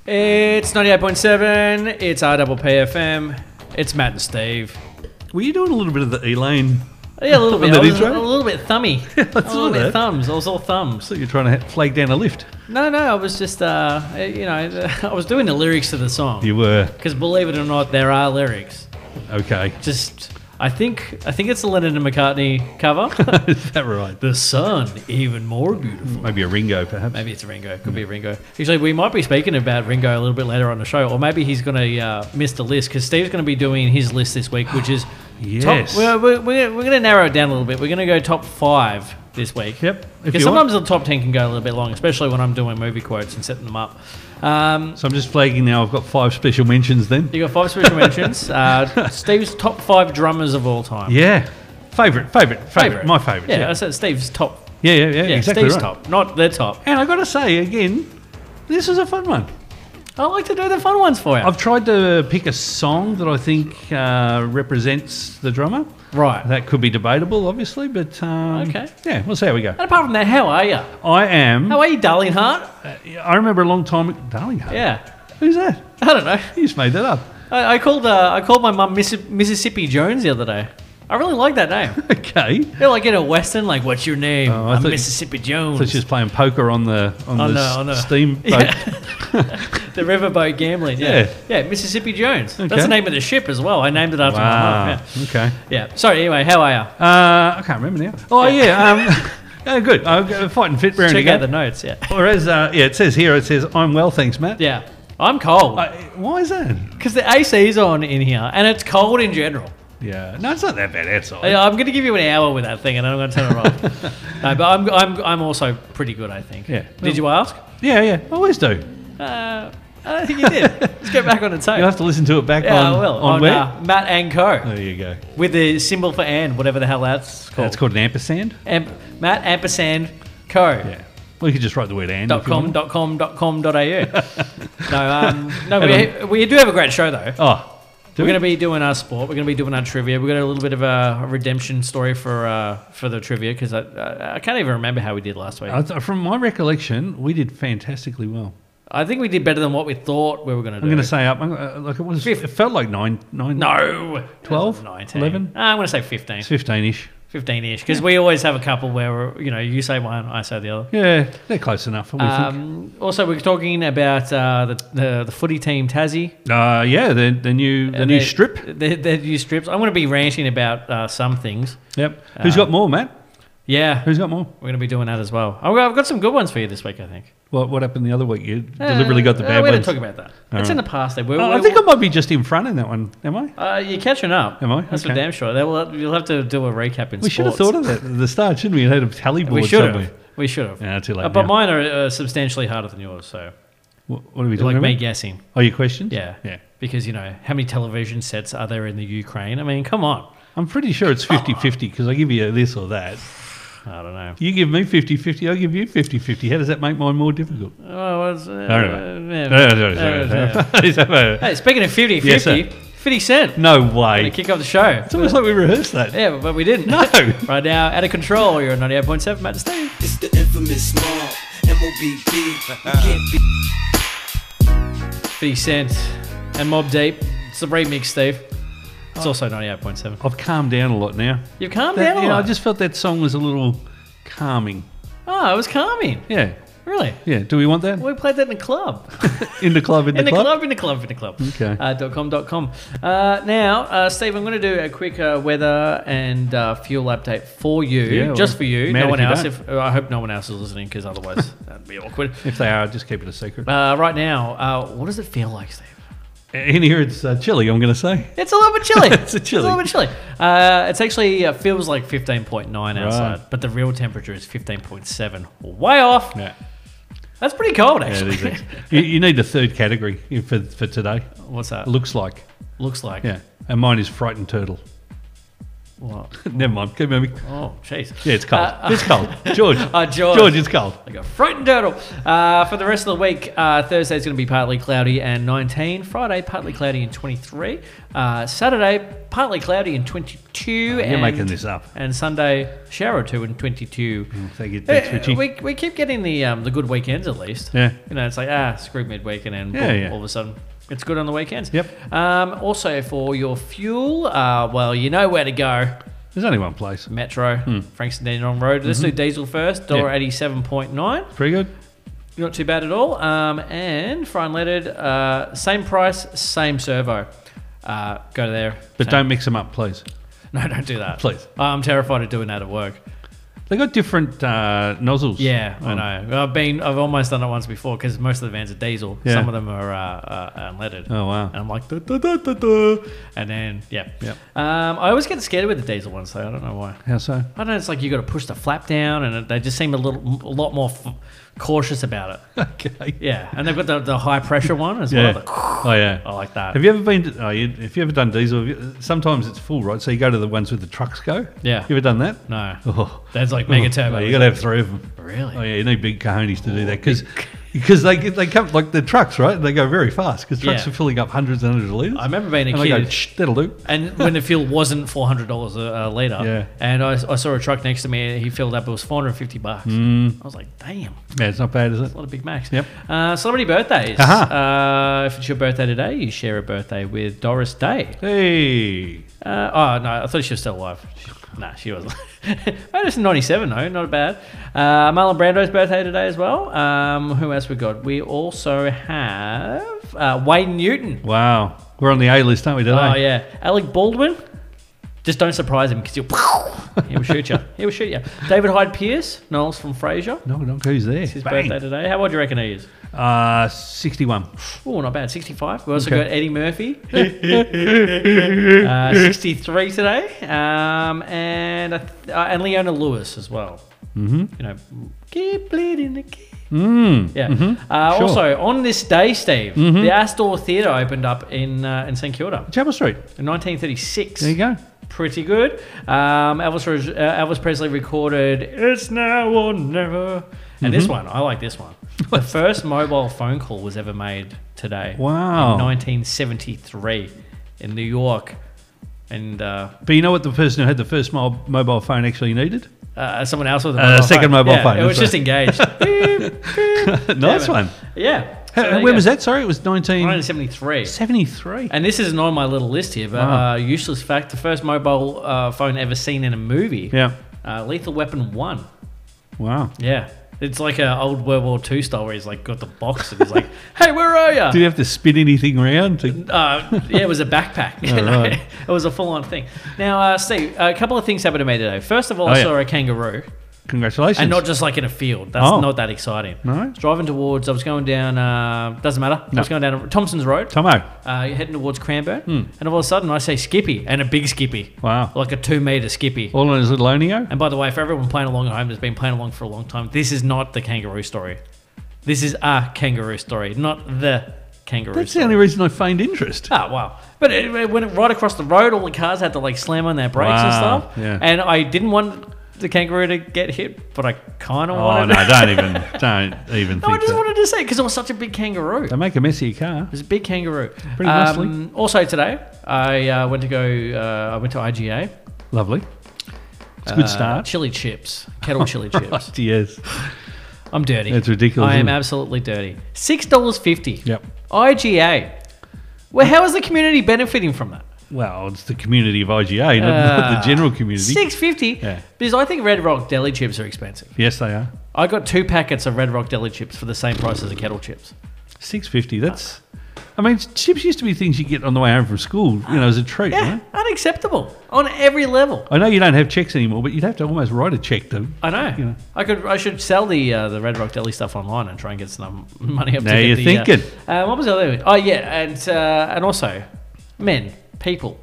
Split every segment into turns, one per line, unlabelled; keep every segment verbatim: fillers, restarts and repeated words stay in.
It's ninety-eight point seven. It's R P P F M. It's Matt and Steve.
Were you doing a little bit of the Elaine?
Yeah, a little bit.
On
I
the
was
intro?
a little bit thummy.
I
a little
saw
bit
that.
thumbs. I was all thumbs.
So you're trying to ha- flag down a lift?
No, no. I was just, uh, you know, I was doing the lyrics to the song.
You were.
Because believe it or not, there are lyrics.
Okay.
Just, I think, I think it's the Lennon and McCartney cover.
Is that right?
The sun, even more beautiful.
Maybe a Ringo, perhaps.
Maybe it's a Ringo. Could be a Ringo. Actually, we might be speaking about Ringo a little bit later on the show, or maybe he's going to uh, miss the list because Steve's going to be doing his list this week, which is
Yes.
top. We're, we're, we're, we're going to narrow it down a little bit. We're going to go top five this week.
Yep. If
Because
you want.
sometimes the top ten can go a little bit long, especially when I'm doing movie quotes and setting them up. Um,
So I'm just flagging now. I've got five special mentions then.
you got five special mentions. Uh, Steve's top five drummers of all time.
Yeah. Favourite, favourite, favourite. My favourite.
Yeah,
Yeah,
I said Steve's top.
yeah, yeah, yeah,
Yeah,
exactly
Steve's
right.
top, not their top.
And I've got to say, again, this is a fun one.
I like to do the fun ones for you.
I've tried to pick a song that I think uh, represents the drummer.
right.
That could be debatable, obviously, but um,
Okay.
yeah, we'll see how we go.
And apart from that, how are you?
I am.
How are you, darling heart?
I remember a long time ago. Darling Heart.
Yeah.
Who's that?
I don't know.
You just made that up.
I, I called uh, I called my mum Missi- Mississippi Jones the other day. I really like that name.
Okay.
They're like in a western, like, what's your name?
Oh, I
I'm
thought-
Mississippi Jones.
So she's playing poker on the on
On
the,
the- on the-
steamboat.
the riverboat gambling. Yeah.
Yeah.
yeah. Mississippi Jones.
Okay.
That's the name of the ship as well. I named it after my
Wow.
mum. Yeah.
Okay.
yeah. Sorry, anyway, how are you?
Uh, I can't remember now. Oh yeah. Um, yeah, good. I'm uh, fighting fit, bearing to
Check out the
go.
notes, yeah.
Or as uh, yeah, it says here. It says I'm well, thanks, Matt.
Yeah. I'm cold.
Uh, why is that?
Because the A C's on in here, and it's cold in general.
Yeah. No, it's not that bad outside.
I- I'm going to give you an hour with that thing, and I'm going to turn it off. no, but I'm, I'm, I'm also pretty good, I think.
Yeah.
Did you ask?
Yeah, yeah. Always do.
Uh, I don't think you did. Let's go back on the tape.
You'll have to listen to it back
yeah,
on.
I will.
On,
On,
where?
uh, Matt and Co.
There you go.
With the symbol for and, whatever the hell that's called.
That's called an ampersand.
Amp, Matt ampersand Co.
Yeah. Well, you could just write the word and.
Dot
if you
com,
want.
dot com, dot com, dot au. no, um, no,
Hang
we, we do have a great show though.
Oh. do
We're
we?
going to be doing our sport. We're going to be doing our trivia. We've got a little bit of a, a redemption story for uh, for the trivia because I, I I can't even remember how we did last week.
Uh, th- From my recollection, we did fantastically well.
I think we did better than what we thought we were going to do.
I'm going to say up. Uh, like it was.
Fifth.
It felt like nine, nine.
no,
twelve?
nineteen.
eleven?
Ah, I'm going to say fifteen.
It's fifteen-ish.
fifteen-ish because we always have a couple where we're, you know, you say one, I say the other.
Yeah, they're close enough. We think.
Um, also, we're talking about uh, the, the the footy team Tassie.
Uh, yeah, the the new the
Uh,
new
their-
strip.
Their, their new strips. I'm going to be ranting about uh, some things.
Yep. Who's
Uh,
got more, Matt?
Yeah,
Who's got more?
we're going to be doing that as well. I've got, I've got some good ones for you this week, I think.
What what happened the other week? You deliberately got the
Uh,
bad
We're going
ones.
to talk about that.
All
it's in
right.
the past. There. We're,
Oh,
we're,
I think I might be just in front in that one. Am I?
Uh, you're catching up.
Am I?
That's for
Okay.
damn sure. They will, you'll have to do a recap in
We should have
sports.
thought of that at the start, shouldn't we? It had a tally board
We should
somewhere.
have. We should have.
Yeah, too late
Uh, but
now.
mine are uh, substantially harder than yours. So,
What, what are we
like
talking
me
about?
guessing.
Oh, your questions?
Yeah.
Yeah.
Because, you know, how many television sets are there in the Ukraine? I mean, come on.
I'm pretty sure it's fifty-fifty because I give you this or that.
I don't know.
You give me fifty-fifty, I give you fifty-fifty. How does that make mine more difficult?
Oh, it's, uh,
I don't
yeah.
No, no, no, no, no.
Hey, speaking of fifty
Yes,
fifty, fifty Cent.
No
To
way.
kick off the show.
It's almost like we rehearsed that.
Yeah, but we didn't.
No.
Right now, out of control. You're on ninety-eight point seven, Matt and Steve.
It's the infamous mob, M O B B. You can't be.
fifty Cent and Mob Deep. It's the remix, Steve. It's also ninety-eight point seven.
I've calmed down a lot now.
You've calmed
That-
down a
you know, I
lot.
just felt that song was a little calming.
Oh, it was calming.
Yeah.
Really?
Yeah. Do we want that?
We played that in the club.
In the club, in the,
in the
club?
club? in the club, in the club.
Okay.
Uh, dot com, dot com. Uh, now, uh, Steve, I'm going to do a quick uh, weather and uh, fuel update for you,
Yeah,
just
well,
for you.
mad
No
if
one
you
else.
don't.
If uh, I hope no one else is listening, because otherwise that'd be awkward.
If they are, just keep it a secret.
Uh, right now, uh, what does it feel like, Steve?
In here, it's uh, chilly, I'm going to say.
It's a little bit chilly.
It's a chilly.
It's a little bit chilly. Uh, it's actually uh, feels like fifteen point nine outside,
Right.
but the real temperature is fifteen point seven. Way off.
Yeah.
That's pretty cold,
Yeah, it
actually.
is actually. you, you need a third category for, for today.
What's that?
Looks like.
Looks like.
Yeah. And mine is frightened turtle.
What?
Never mind. Keep moving.
Oh, jeez.
Yeah, it's cold.
Uh,
it's cold. George.
Uh, George.
George, it's cold.
Like a fruit and turtle. Uh, for the rest of the week, uh, Thursday's going to be partly cloudy and nineteen. Friday, partly cloudy and twenty-three. Uh, Saturday, partly cloudy and twenty-two.
You're
and,
making this up.
And Sunday, shower or two and twenty-two.
Oh, thank you. Thanks,
Uh,
Richie.
we, we keep getting the um, the good weekends at least.
Yeah.
You know, it's like, ah, screw midweek and then
Yeah,
boom,
yeah.
all of a sudden it's good on the weekends.
Yep.
Um, also, for your fuel, uh, well, you know where to go.
There's only one place.
Metro, Frankston Dandenong Road. Let's do diesel first. one dollar
Yeah.
eighty-seven point nine.
Pretty good.
Not too bad at all. Um, and for unleaded, uh, same price, same servo. Uh, go there.
But
Same-
don't mix them up, please.
No, don't do that.
Please.
I'm terrified of doing that at work.
They got different uh, nozzles.
Yeah, I
on.
know. I've been, I've almost done it once before because most of the vans are diesel.
Yeah.
Some of them are uh, uh, unleaded.
Oh, wow.
And I'm like, da, da, da, da, da. And then, yeah.
Yep.
Um, I always get scared with the diesel ones, though. I don't know why.
How so?
I don't know. It's like you got to push the flap down, and it, they just seem a little, a lot more f- cautious about it.
Okay.
Yeah, and they've got the, the high pressure one as
Yeah.
well. The-
Oh, yeah.
I like that.
Have you ever been to, oh, you, if you ever done diesel, have you, sometimes it's full, right? So you go to the ones where the trucks go.
Yeah.
You ever done that?
No,
Oh.
that's like mega
Oh,
turbo.
you got to have three of them.
Really?
Oh, yeah, you need big cojones to do that because because they get- they come like the trucks, right? They go very fast because trucks
Yeah.
are filling up hundreds and hundreds of litres.
I remember being a
and they
kid.
go, Shh, that'll do.
And when the fuel wasn't four hundred dollars a, a litre,
Yeah.
and I, I saw a truck next to me, he filled up, it was four hundred fifty bucks.
Mm.
I was like, damn,
Yeah, it's not bad, is it?
a lot of Big Macs.
Yep.
Uh, celebrity birthdays.
Aha.
Uh, if it's your birthday today, you share a birthday with Doris Day.
Hey.
Uh, oh, no, I thought she was still alive. She, nah, she wasn't. Oh, just ninety-seven, though, not bad. Uh, Marlon Brando's birthday today as well. Um, who else we got? We also have uh, Wayne Newton.
Wow. We're on the A list, aren't we, today?
Oh, yeah. Alec Baldwin. Just don't surprise him because he'll, he will shoot you. He will shoot you. David Hyde Pierce, Knowles from Frasier.
No, no, who's there?
It's his
Bang.
birthday today. How old do you reckon he is?
Uh, sixty-one.
Oh, not bad. sixty-five. We also
Okay.
got Eddie Murphy. uh, sixty-three today. Um, and uh, and Leona Lewis as well.
Mm-hmm.
You know, keep bleeding the key.
Mm.
Yeah.
Mhm.
Uh,
Sure.
Also, on this day, Steve,
Mhm.
the Astor Theatre opened up in uh, in St Kilda
Chapel Street.
in nineteen thirty-six.
There you go.
Pretty good. Um, Elvis, uh, Elvis Presley recorded "It's Now or Never," and this one, I like this one. The first mobile phone call was ever made today.
Wow.
In nineteen seventy-three in New York, and uh,
But you know what the person who had the first mo- mobile phone actually needed?
uh, someone else with a
Uh,
mobile
second
phone.
mobile
Yeah,
phone,
It was
that's
just engaged. Beep, beep.
Nice
Yeah,
one.
Yeah. So there
How,
you
when
go.
was that? Sorry, it was nineteen
nineteen seventy-three.
seventy-three.
And this isn't on my little list here, but
Wow.
uh, useless fact: the first mobile uh, phone ever seen in a movie.
Yeah.
Uh, Lethal Weapon One.
Wow.
Yeah, it's like an old World War Two style where he's like got the box and he's like, "Hey, where are
Did
you?"
you have to spin anything around? To...
Uh, yeah, it was a backpack. You
Oh,
know?
right.
It was a full-on thing. Now, uh, Steve, a couple of things happened to me today. First of all,
Oh,
I
yeah.
saw a kangaroo,
Congratulations.
and not just like in a field. That's
Oh.
not that exciting.
No?
I was driving towards. I was going down. Uh, doesn't matter. I
No.
was going down Thompson's Road.
Tomo.
Uh, heading towards Cranbourne,
Hmm.
and all of a sudden I say Skippy, and a big Skippy,
Wow.
like a two-meter Skippy.
All on his little Onio?
And by the way, for everyone playing along at home that's been playing along for a long time, this is not the kangaroo story. This is a kangaroo story, not the kangaroo
That's
story.
the only reason I feigned interest.
Oh, wow. But it, it went right across the road. All the cars had to like slam on their brakes and
Wow,
stuff.
yeah.
And I didn't want the kangaroo to get hit, but I kind of
Oh,
wanted
no,
it.
don't even, don't even
No, I
think
just
that.
wanted to say because it was such a big kangaroo.
They make a mess of your car.
It was a big kangaroo.
Pretty nicely.
Um, also today, I uh, went to go. Uh, I went to I G A.
Lovely. It's a good
Uh,
start.
Chili chips, kettle chili chips.
Yes.
I'm dirty.
That's ridiculous,
I am
isn't it?
absolutely dirty. Six dollars fifty.
Yep.
I G A. Well, how is the community benefiting from that?
Well, it's the community of I G A, not, not the general community.
Six fifty.
Yeah.
Because I think Red Rock deli chips are expensive.
Yes, they are.
I got two packets of Red Rock deli chips for the same price as the kettle chips.
Six fifty. That's. I mean, chips used to be things you get on the way home from school, you know, as a treat.
Yeah,
Right?
unacceptable on every level.
I know you don't have checks anymore, but you'd have to almost write a check to.
I know.
You know.
I could. I should sell the uh, the Red Rock deli stuff online and try and get some money up.
Now
to get
you're
the,
thinking.
Uh, uh, what was the other one? Oh yeah, and uh, and also men, people.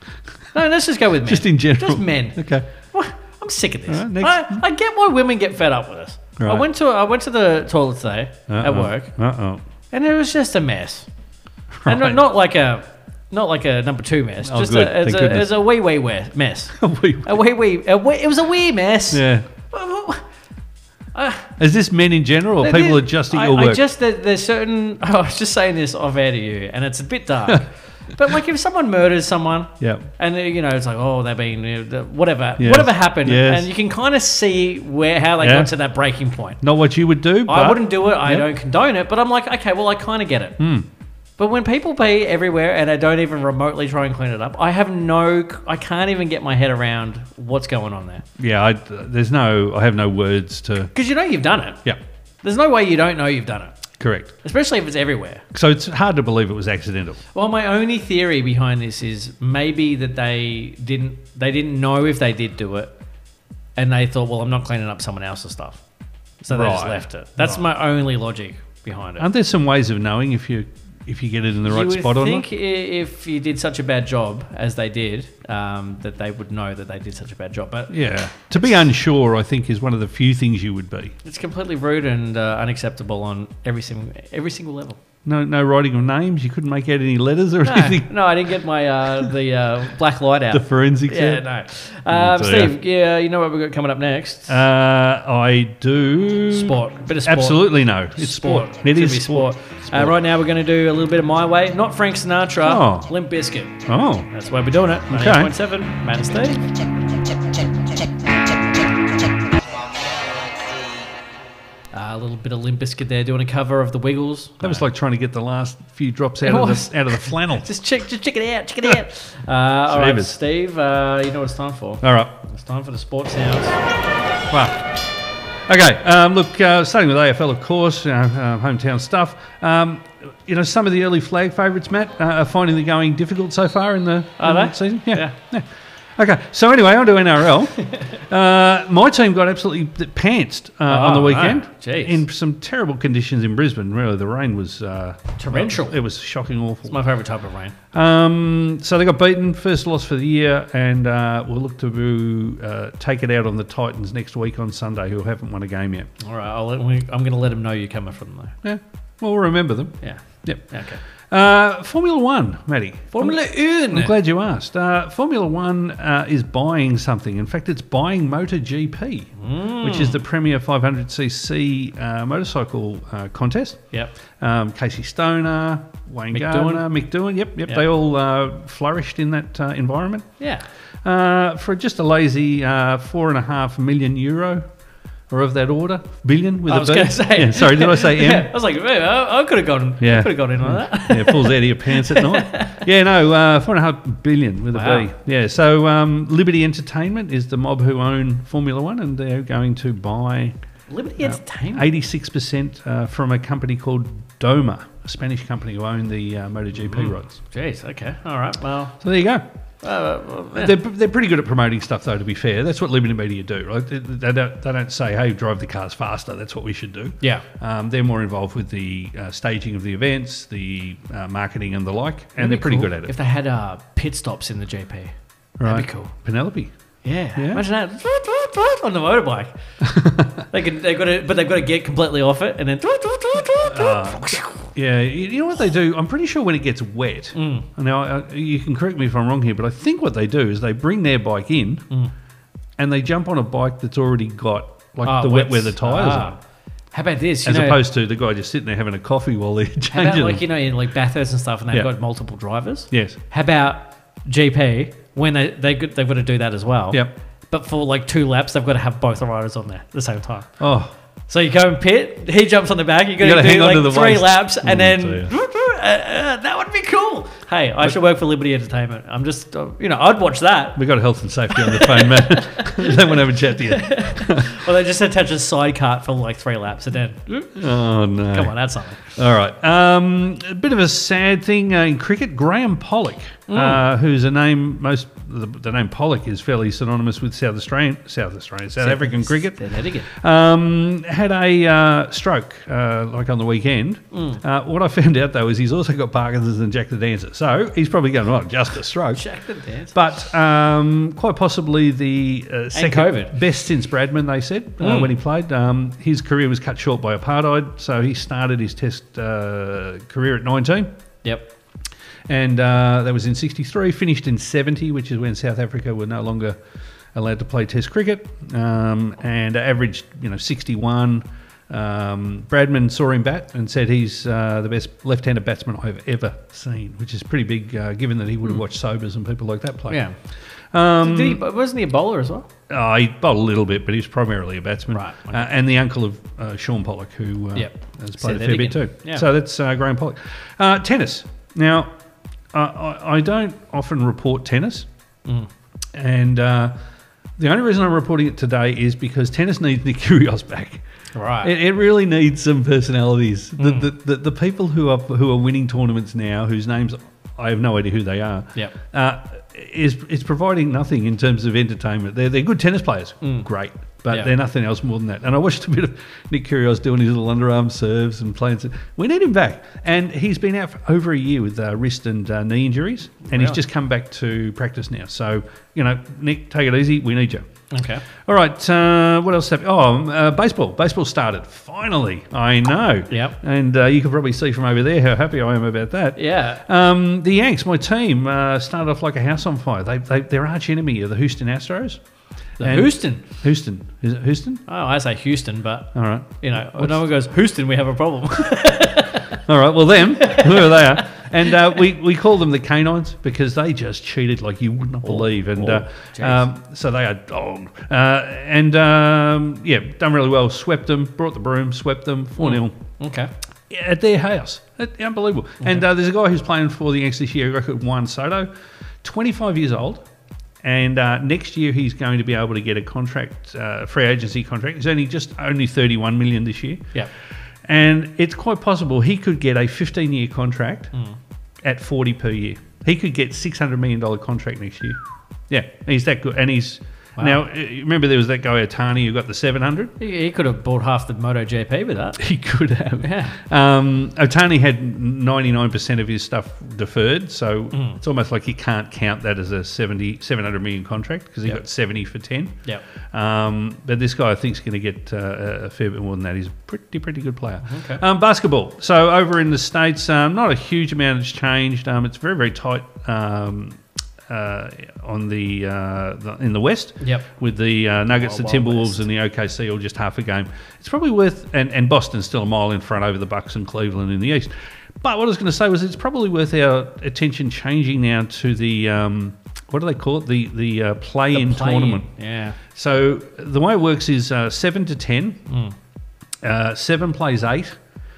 No, let's just go with men.
Just in general.
Just men.
Okay.
What? I'm sick of this.
All right, next.
I, I get why women get fed up with this. I
Right.
went to I went to the toilet today at work,
Uh oh.
and it was just a mess. And
Right.
not, not like a not like a number two mess.
Oh,
just
good.
a, it's,
Thank
a,
goodness.
it's a wee wee we- mess.
We-
a wee wee. A wee. It was a wee mess.
yeah.
Uh,
Is this men in general or
There-
people
there-
adjusting
I,
your work?
I just there, there's certain. I was just saying this off air to you, and it's a bit dark. But like if someone murders someone,
yeah.
and uh, you know it's like oh they've been uh, the- whatever
Yes.
whatever happened,
Yes.
and you can kind of see where how they
Yeah.
got to that breaking point.
Not what you would do.
I
but-
wouldn't do it. I
Yep.
don't condone it, but I'm like okay, well I kind of get it.
Hmm.
But when people pee everywhere and I don't even remotely try and clean it up, I have no, I can't even get my head around what's going on there.
Yeah, I, there's no, I have no words to.
Because you know you've done it.
Yeah,
There's no way you don't know you've done it,
correct.
especially if it's everywhere.
So it's hard to believe it was accidental.
Well, my only theory behind this is maybe that they didn't, they didn't know if they did do it, and they thought, well, I'm not cleaning up someone else's stuff, so they just
Right.
left it. That's
Right.
my only logic behind it.
Aren't there some ways of knowing if you if you get it in the right
you would
spot or
think
not?
i- if you did such a bad job as they did, um, that they would know that they did such a bad job. But
Yeah. To be unsure, I think, is one of the few things you would be.
it's completely rude and uh, unacceptable on every single every single level.
No, no writing of names. You couldn't make out any letters or
No,
anything.
no, I didn't get my uh, the uh, black light out.
The forensics.
yeah,
out?
no. Um,
So,
Steve, yeah, you know what we've got coming up next?
Uh, I do.
Sport, bit of sport.
Absolutely no. It's sport. It
Should
is
be
sport.
Uh, right now, we're going to do a little bit of My Way, not Frank Sinatra,
Oh.
Limp Bizkit.
Oh,
That's why we're doing it.
Okay.
ninety-eight point seven, Matt and Steve. Uh, a little bit of Limp Bizkit there, doing a cover of the Wiggles.
that was like trying to get the last few drops out
It
of
was.
the out of the flannel.
Just check, just check it out, check it out. Uh, all right,
Savers.
Steve, uh, you know what it's time for?
All right.
It's time for the sports sounds.
Wow. Okay, um, look, uh, starting with A F L, of course, uh, uh, hometown stuff. Um, you know, some of the early flag favourites, Matt, uh, are finding the going difficult so far in the,
Are
in
they?
the season. Yeah.
Yeah.
yeah. Okay, so anyway, on to N R L. uh, my team got absolutely pantsed uh, on the
Oh,
weekend
no. Jeez.
in some terrible conditions in Brisbane. Really, the rain was uh,
Torrential.
It was shocking, awful.
It's my favourite type of rain.
Um, so they got beaten, first loss for the year, and uh, we'll look to uh, take it out on the Titans next week on Sunday, who haven't won a game yet.
All right, I'll let, I'm going to let them know you're coming from them, though.
Yeah, well, we'll remember them.
Yeah.
Yep.
Okay.
Uh, Formula One, Matty.
Formula
I'm
One.
glad you asked. Uh, Formula One uh, is buying something. In fact, it's buying MotoGP,
Mm.
which is the premier five hundred c c uh, motorcycle uh, contest.
Yep.
Um, Casey Stoner, Wayne
Mick
Gardner, Mick Doohan. Yep, yep.
Yep.
They all uh, flourished in that uh, environment.
Yeah.
Uh, for just a lazy uh, four and a half million euro, or of that order, billion with
I
a
was
B.
going to say.
Yeah, sorry, did I say M?
Yeah, I was like, man, I, I could have gone.
Yeah.
I could have gone in on that.
Yeah, pulls out of your pants at night. Yeah, no, uh, four and a half billion with a
Wow.
B. Yeah, so um, Liberty Entertainment is the mob who own Formula One, and they're going to buy
Liberty Entertainment.
eighty-six percent uh, from a company called Doma, a Spanish company who own the uh, MotoGP
Mm.
rods.
Jeez. Okay. All right. Well.
So there you go.
Uh, well, yeah.
They're, they're pretty good at promoting stuff, though, to be fair. That's what Liberty Media do, right? They, they, don't, they don't say, hey, drive the cars faster. That's what we should do.
Yeah.
Um, they're more involved with the uh, staging of the events, the uh, marketing and the like, and
That'd
they're
be
pretty
cool
good at it.
If they had uh, pit stops in the G P.
right?
That'd be cool.
Penelope.
Yeah.
Yeah.
Imagine that on the motorbike. they could, they've got to, but they've got to get completely off it and then.
Uh, yeah, you, you know what they do? I'm pretty sure when it gets wet,
Mm.
now uh, you can correct me if I'm wrong here, but I think what they do is they bring their bike in
Mm.
and they jump on a bike that's already got like
Oh,
the wet
wets.
weather tyres
Ah.
on.
How about this? You
As
know,
opposed to the guy just sitting there having a coffee while they're
how about
changing
like
them.
you know in like Bathurst and stuff, and they've
Yeah.
got multiple drivers.
Yes.
How about G P when they they got, they've got to do that as well?
Yep.
But for like two laps, they've got to have both the riders on there at the same time.
Oh,
So you go and pit, he jumps on the back, you got
You gotta
to
hang
do
on to
like
the
three
waist.
laps, and
Oh,
then
dear.
uh, uh, that would be cool. Hey, I should work for Liberty Entertainment. I'm just, uh, you know, I'd watch that.
we got health and safety on the phone, man. They want to have a chat to you.
Or they just attach a side cart for like three laps, and then
Oh, no.
come on, that's something.
All right. Um, a bit of a sad thing uh, in cricket. Graham Pollock, uh, who's a name most the, the name Pollock is fairly synonymous with South Australian, South Australian, South African cricket.
They're there again.
Um, had a uh, stroke uh, like on the weekend. Uh, what I found out though is he's also got Parkinson's and Jack the Dancer, so he's probably going, well, just a stroke.
Jack the Dance.
But um, quite possibly the uh, second
COVID.
best since Bradman, they said, uh,
Mm.
when he played. Um, his career was cut short by apartheid, so he started his test uh, career at nineteen.
Yep.
And uh, that was in sixty-three, finished in seventy, which is when South Africa were no longer allowed to play Test cricket, um, and averaged, you know, sixty-one. Um, Bradman saw him bat and said he's uh, the best left-handed batsman I've ever seen, which is pretty big, uh, given that he would have watched Sobers and people like that play.
Yeah.
Um,
Did he, wasn't he a bowler as well?
oh, he bowled a little bit, but he was primarily a batsman.
Right, okay.
Uh, and the uncle of uh, Sean Pollock, who uh,
Yep.
has
Said
played a
that
fair bit
again.
too.
Yeah.
So that's uh, Graham Pollock. Uh, tennis. Now, uh, I, I don't often report tennis.
Mm.
And uh, the only reason I'm reporting it today is because tennis needs Nick Kyrgios back.
Right.
It, it really needs some personalities. The,
Mm.
the, the the people who are who are winning tournaments now, whose names I have no idea who they are,
Yep.
uh, is is providing nothing in terms of entertainment. They're they're good tennis players,
Mm.
great, but
Yeah.
they're nothing else more than that. And I watched a bit of Nick Kyrgios doing his little underarm serves and playing. Some, we need him back, and he's been out for over a year with uh, wrist and uh, knee injuries, and he's
Really?
just come back to practice now. So you know, Nick, take it easy. We need you.
Okay.
All right, uh, what else happened? Oh, uh, baseball. Baseball started, finally. I know.
Yep.
And uh, you can probably see from over there how happy I am about that.
Yeah.
Um, the Yanks, my team, uh, started off like a house on fire. They, they, their arch enemy are the Houston Astros.
The
And-
Houston.
Houston. Is it Houston?
Oh, I say Houston, but
All right.
you know, when no one goes Houston, we have a problem.
All right, well, them, whoever they are. And uh, we, we call them the Canines because they just cheated like you would not believe. And
oh,
uh,
jeez.
um, so they are dog. Uh, and um, yeah, done really well. Swept them, brought the broom, swept them, four nil
Okay.
at their house. It- unbelievable. And uh, there's a guy who's playing for the Yanks this year, record Juan Soto, twenty-five years old. And uh, next year he's going to be able to get a contract, uh, free agency contract. He's only just only thirty-one million this year.
Yeah.
And it's quite possible he could get a fifteen-year contract
Mm.
at forty per year. He could get six hundred million dollars contract next year. Yeah, he's that good. And he's
Wow.
now. uh, Remember, there was that guy Otani who got the seven hundred.
He, he could have bought half the MotoGP with that.
He could have.
Yeah.
Um, Otani had ninety-nine percent of his stuff deferred, so
Mm.
it's almost like you can't count that as a seventy, seven hundred million contract because he
Yep.
got seventy for ten.
Yep.
Um, but this guy, I think, is going to get uh, a fair bit more than that. He's a pretty, pretty good player.
Okay.
Um, basketball. So over in the States, um, not a huge amount has changed. Um, it's very, very tight um, uh, on the, uh, the in the West.
Yep.
With the uh, Nuggets,
Wild,
the
Wild
Timberwolves,
West.
and the O K C all just half a game. It's probably worth, and, and Boston's still a mile in front over the Bucks and Cleveland in the East. But what I was going to say was it's probably worth our attention changing now to the, um, what do they call it? The, the uh, play-in
Play-in.
tournament.
Yeah.
So the way it works is uh, seven to ten.
Mm.
Uh, seven plays eight.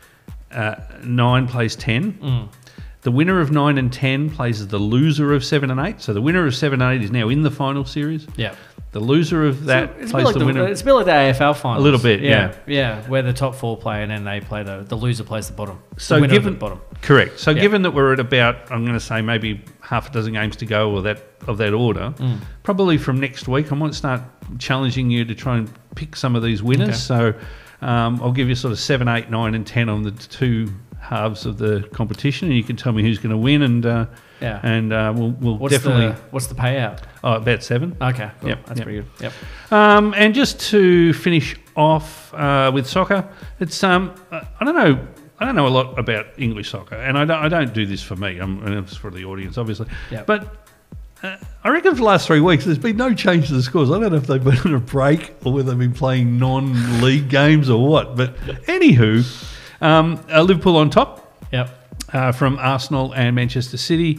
Uh, nine plays ten.
Mm.
The winner of nine and ten plays the loser of seven and eight. So the winner of seven and eight is now in the final series.
Yeah.
The loser of that
it's a bit
plays
like
the,
the,
winner.
it's a bit like the A F L finals.
A little bit, yeah.
Yeah, where the top four play and then they play the the loser plays the bottom.
So
the winner
given
of the bottom.
correct. So
Yeah.
given that we're at about, I'm going to say maybe half a dozen games to go, or that of that order,
Mm.
probably from next week, I might start challenging you to try and pick some of these winners.
Okay.
So um, I'll give you sort of seven, eight, nine, and ten on the two halves of the competition, and you can tell me who's going to win, and uh,
Yeah.
and uh, we'll we'll
What's
definitely
the what's the payout?
oh, about seven.
Okay. Cool.
Yep,
That's
yep.
pretty good. Yep.
Um, and just to finish off uh, with soccer, it's um, uh, I don't know, I don't know a lot about English soccer, and I don't, I don't do this for me. I'm, and it's for the audience, obviously.
Yep.
But uh, I reckon for the last three weeks, there's been no change to the scores. I don't know if they've been on a break or whether they've been playing non-league games or what. But anywho, um, uh, Liverpool on top.
Yep.
Uh, from Arsenal and Manchester City,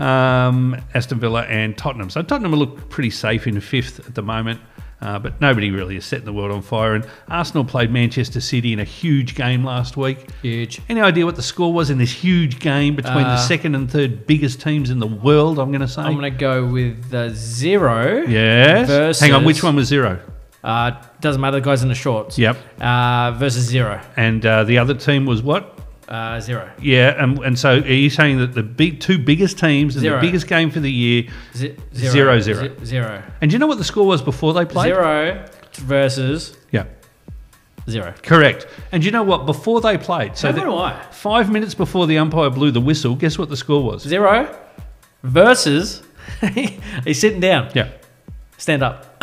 um, Aston Villa and Tottenham. So Tottenham look pretty safe in fifth at the moment, uh, but nobody really is setting the world on fire. And Arsenal played Manchester City in a huge game last week.
Huge.
Any idea what the score was in this huge game between the
Uh,
second and third biggest teams in the world, I'm going to say?
I'm going to go with the zero.
Yes.
Versus,
Hang on, which one was zero?
Uh, doesn't matter. The guys in the shorts.
Yep.
Uh, versus zero.
And uh, the other team was what?
Uh, zero.
Yeah, and, and so are you saying that the big two biggest teams in
Zero.
the biggest game for the year,
Z-
Zero,
zero.
zero.
Z- zero.
and do you know what the score was before they played?
Zero versus
Yeah.
zero.
Correct. And do you know what? Before they played, so
How
that
do I?
five minutes before the umpire blew the whistle, guess what the score was?
Zero versus. He's sitting down.
Yeah.
Stand up.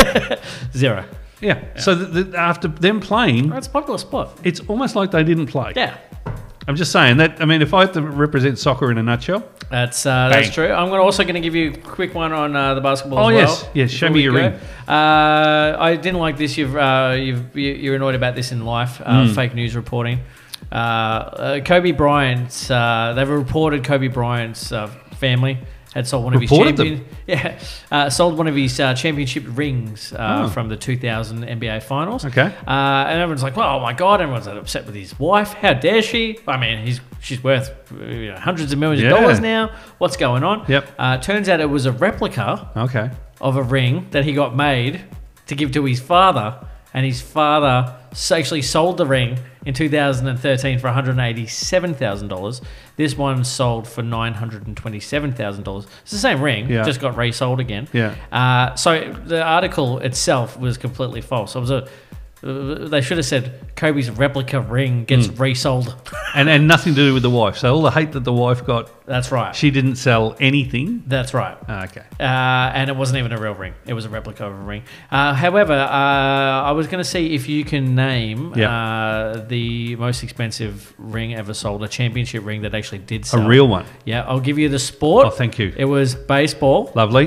Zero.
Yeah. So the, the, after them playing,
Oh, it's a popular spot.
it's almost like they didn't play.
Yeah.
I'm just saying that. I mean, if I had to represent soccer in a nutshell,
That's uh, that's
Bang.
true. I'm gonna also going to give you a quick one on uh, the basketball.
Oh,
as
yes.
well,
Yes, show
before
me
we
your
go.
ring.
Uh, I didn't like this. You've uh, you've you- you're annoyed about this in life. Uh,
Mm.
Fake news reporting. Uh, uh, Kobe Bryant's. Uh, they've reported Kobe Bryant's uh, family had sold one of
Reported
his champion, yeah, uh, sold one of his uh, championship rings uh,
Oh.
from the two thousand N B A Finals.
Okay.
Uh, and everyone's like, "Oh my god!" Everyone's upset with his wife. How dare she? I mean, he's she's worth you know, hundreds of millions
Yeah.
of dollars now. What's going on?
Yep.
Uh, turns out it was a replica
okay.
of a ring that he got made to give to his father, and his father s- actually sold the ring in two thousand thirteen for one hundred eighty-seven thousand dollars. This one sold for nine hundred twenty-seven thousand dollars. It's the same ring,
Yeah.
just got resold again.
Yeah.
Uh, so the article itself was completely false. It was a uh, they should have said Kobe's replica ring gets
Hmm.
resold.
And and nothing to do with the wife. So all the hate that the wife got,
That's right.
she didn't sell anything.
That's right.
Ah, okay.
Uh, and it wasn't even a real ring. It was a replica of a ring. Uh, however, uh, I was going to see if you can name
Yep.
uh, the most expensive ring ever sold, a championship ring that actually did
A
sell.
real one.
Yeah, I'll give you the sport.
Oh, thank you.
It was baseball.
Lovely.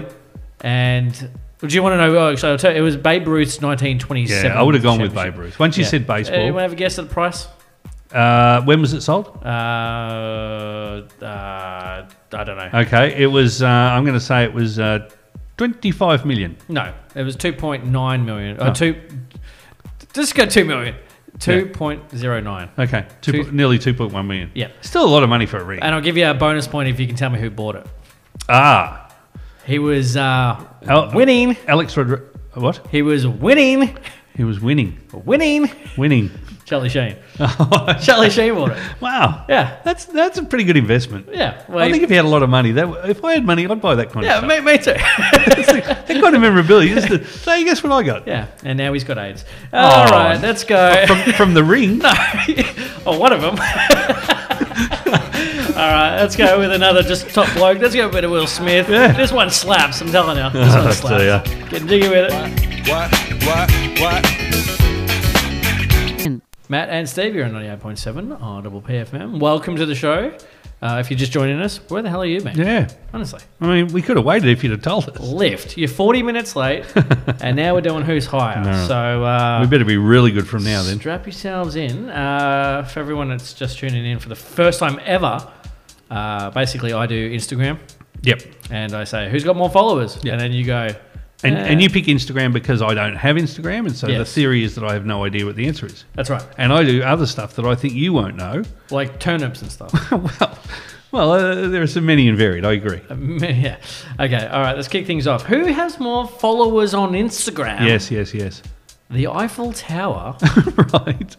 And do you want to know? Oh, so I'll tell you, it was Babe Ruth's nineteen twenty-seven.
Yeah, I would have gone with
championship.
Babe Ruth. Once you
Yeah.
said
Anyone
baseball,
have a guess at the price?
uh, when was it sold?
Uh, uh, I don't know.
Okay, it was. Uh, I'm going to say it was uh, twenty-five million.
No, it was two point nine million.
Oh.
Uh, two. Just go two million. Two point zero nine.
Okay, two,
Two-
po- nearly two point one million.
Yeah.
Still a lot of money for a ring.
And I'll give you a bonus point if you can tell me who bought it.
Ah,
He was uh,
Al-
winning.
Alex Rodriguez. What?
He was winning.
He was winning.
Winning.
Winning.
Charlie Sheen. Charlie Sheen bought it.
Wow.
Yeah.
That's that's a pretty good investment.
Yeah. Well,
I think if he had a lot of money, that if I had money, I'd buy that kind
yeah,
of
me, me too.
stuff. That kind of memorability. Just to, so guess what I got?
Yeah. And now he's got AIDS. All
Oh.
right, let's go.
From from the ring.
No. Oh, one of them. All right, let's go with another just top bloke. Let's go with a bit of Will Smith.
Yeah.
This one slaps, I'm telling you. This
Oh,
one
I
slaps.
tell ya.
Getting jiggy with it.
What? What? What?
Matt and Steve, you're on ninety-eight point seven on Double P F M. Welcome to the show. Uh, if you're just joining us, where the hell are you, mate?
Yeah.
Honestly.
I mean, we could have waited if you'd have told us.
Lift. You're forty minutes late, and now we're doing Who's Higher.
No.
So uh,
We better be really good from now then.
strap yourselves in. Uh, for everyone that's just tuning in for the first time ever, uh, basically I do Instagram,
Yep.
and I say, who's got more followers?
Yeah.
And then you go...
And,
"Eh."
and you pick Instagram because I don't have Instagram, and so the
Yes.
theory is that I have no idea what the answer is.
That's right.
And I do other stuff that I think you won't know.
Like turnips and stuff.
well, well, uh, there are so many and varied. I agree.
Um, yeah. Okay, all right, let's kick things off. Who has more followers on Instagram?
Yes, yes, yes.
The Eiffel Tower
Right.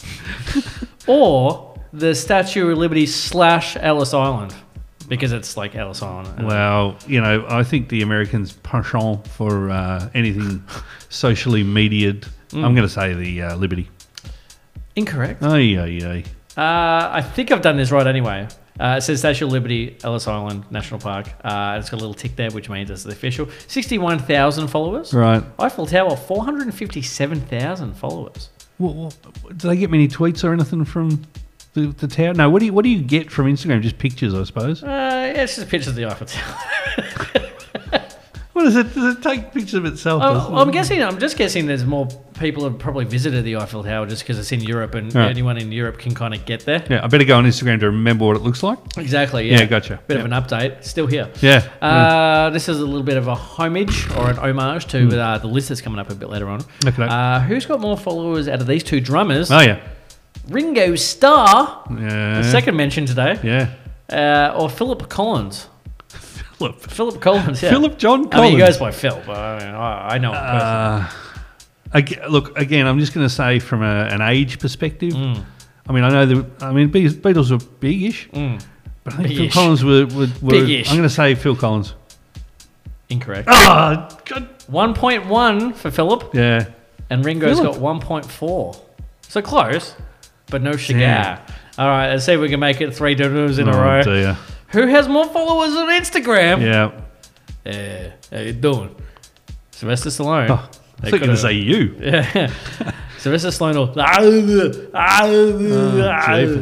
or the Statue of Liberty slash Ellis Island? Because it's like Ellis Island.
Well, you know, I think the Americans' penchant for uh, anything socially mediated.
Mm.
I'm going to say the uh, Liberty.
Incorrect.
Ay, ay, ay.
Uh, I think I've done this right anyway. Uh, it says Statue of Liberty, Ellis Island National Park. Uh, it's got a little tick there, which means it's the official. sixty-one thousand followers.
Right.
Eiffel Tower, four hundred fifty-seven thousand followers.
Well, well, do they get many tweets or anything from the, the tower? No. What do you What do you get from Instagram? Just pictures, I suppose.
Uh, yeah, it's just pictures of the Eiffel Tower.
What is it? Does it take pictures of itself? doesn't
Oh, I'm
it?
guessing. I'm just guessing. There's more people have probably visited the Eiffel Tower just because it's in Europe, and
Right.
anyone in Europe can kind of get there.
Yeah, I better go on Instagram to remember what it looks like.
Exactly. Yeah.
Yeah, gotcha.
Bit
Yeah.
of an update. Still here.
Yeah.
Uh, this is a little bit of a homage or an homage to uh, the list that's coming up a bit later on.
Hmm. Okay.
Uh, who's got more followers out of these two drummers?
oh yeah.
Ringo Starr,
Yeah.
the second mention today,
Yeah.
uh, or Philip Collins?
Philip.
Philip Collins, yeah.
Philip John Collins.
I mean, he goes by Phil, but I, mean, I, I know him personally.
Uh, ag- look, again, I'm just going to say from a, an age perspective.
Mm.
I mean, I know the. I mean, Be- Beatles were big-ish,
Mm.
but I think Phil
Big-ish.
Collins were. were, were
Big-ish.
I'm going to say Phil Collins.
Incorrect.
Ah, God.
one point one for Philip,
Yeah.
and Ringo's
Philip.
got one point four. So close, but no cigar.
Damn.
All right, let's see if we can make it three dinners in a
Oh,
row.
dear.
Who has more followers on Instagram?
Yeah.
Yeah, how you doing? Sylvester Stallone.
Oh, I
They
was going to
could've-
say you.
Yeah. Sylvester Stallone will...
Oh, jeepers.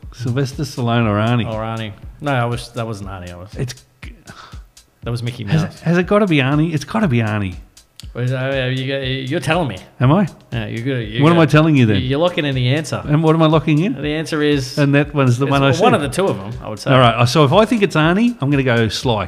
Sylvester Stallone or Arnie?
Or Arnie. No, I was, that wasn't Arnie. I was,
It's
that was Mickey Mouse.
has, has it got to be Arnie? It's got to be Arnie.
Well, uh, you, you're telling me.
Am I?
Yeah, you're good. You're
What am
good.
I telling you then?
You're locking in the answer.
And what am I locking in?
The answer is
And that one's the
it's
one I said.
one of the two of them, I would say.
All right. So if I think it's Arnie, I'm going to go Sly.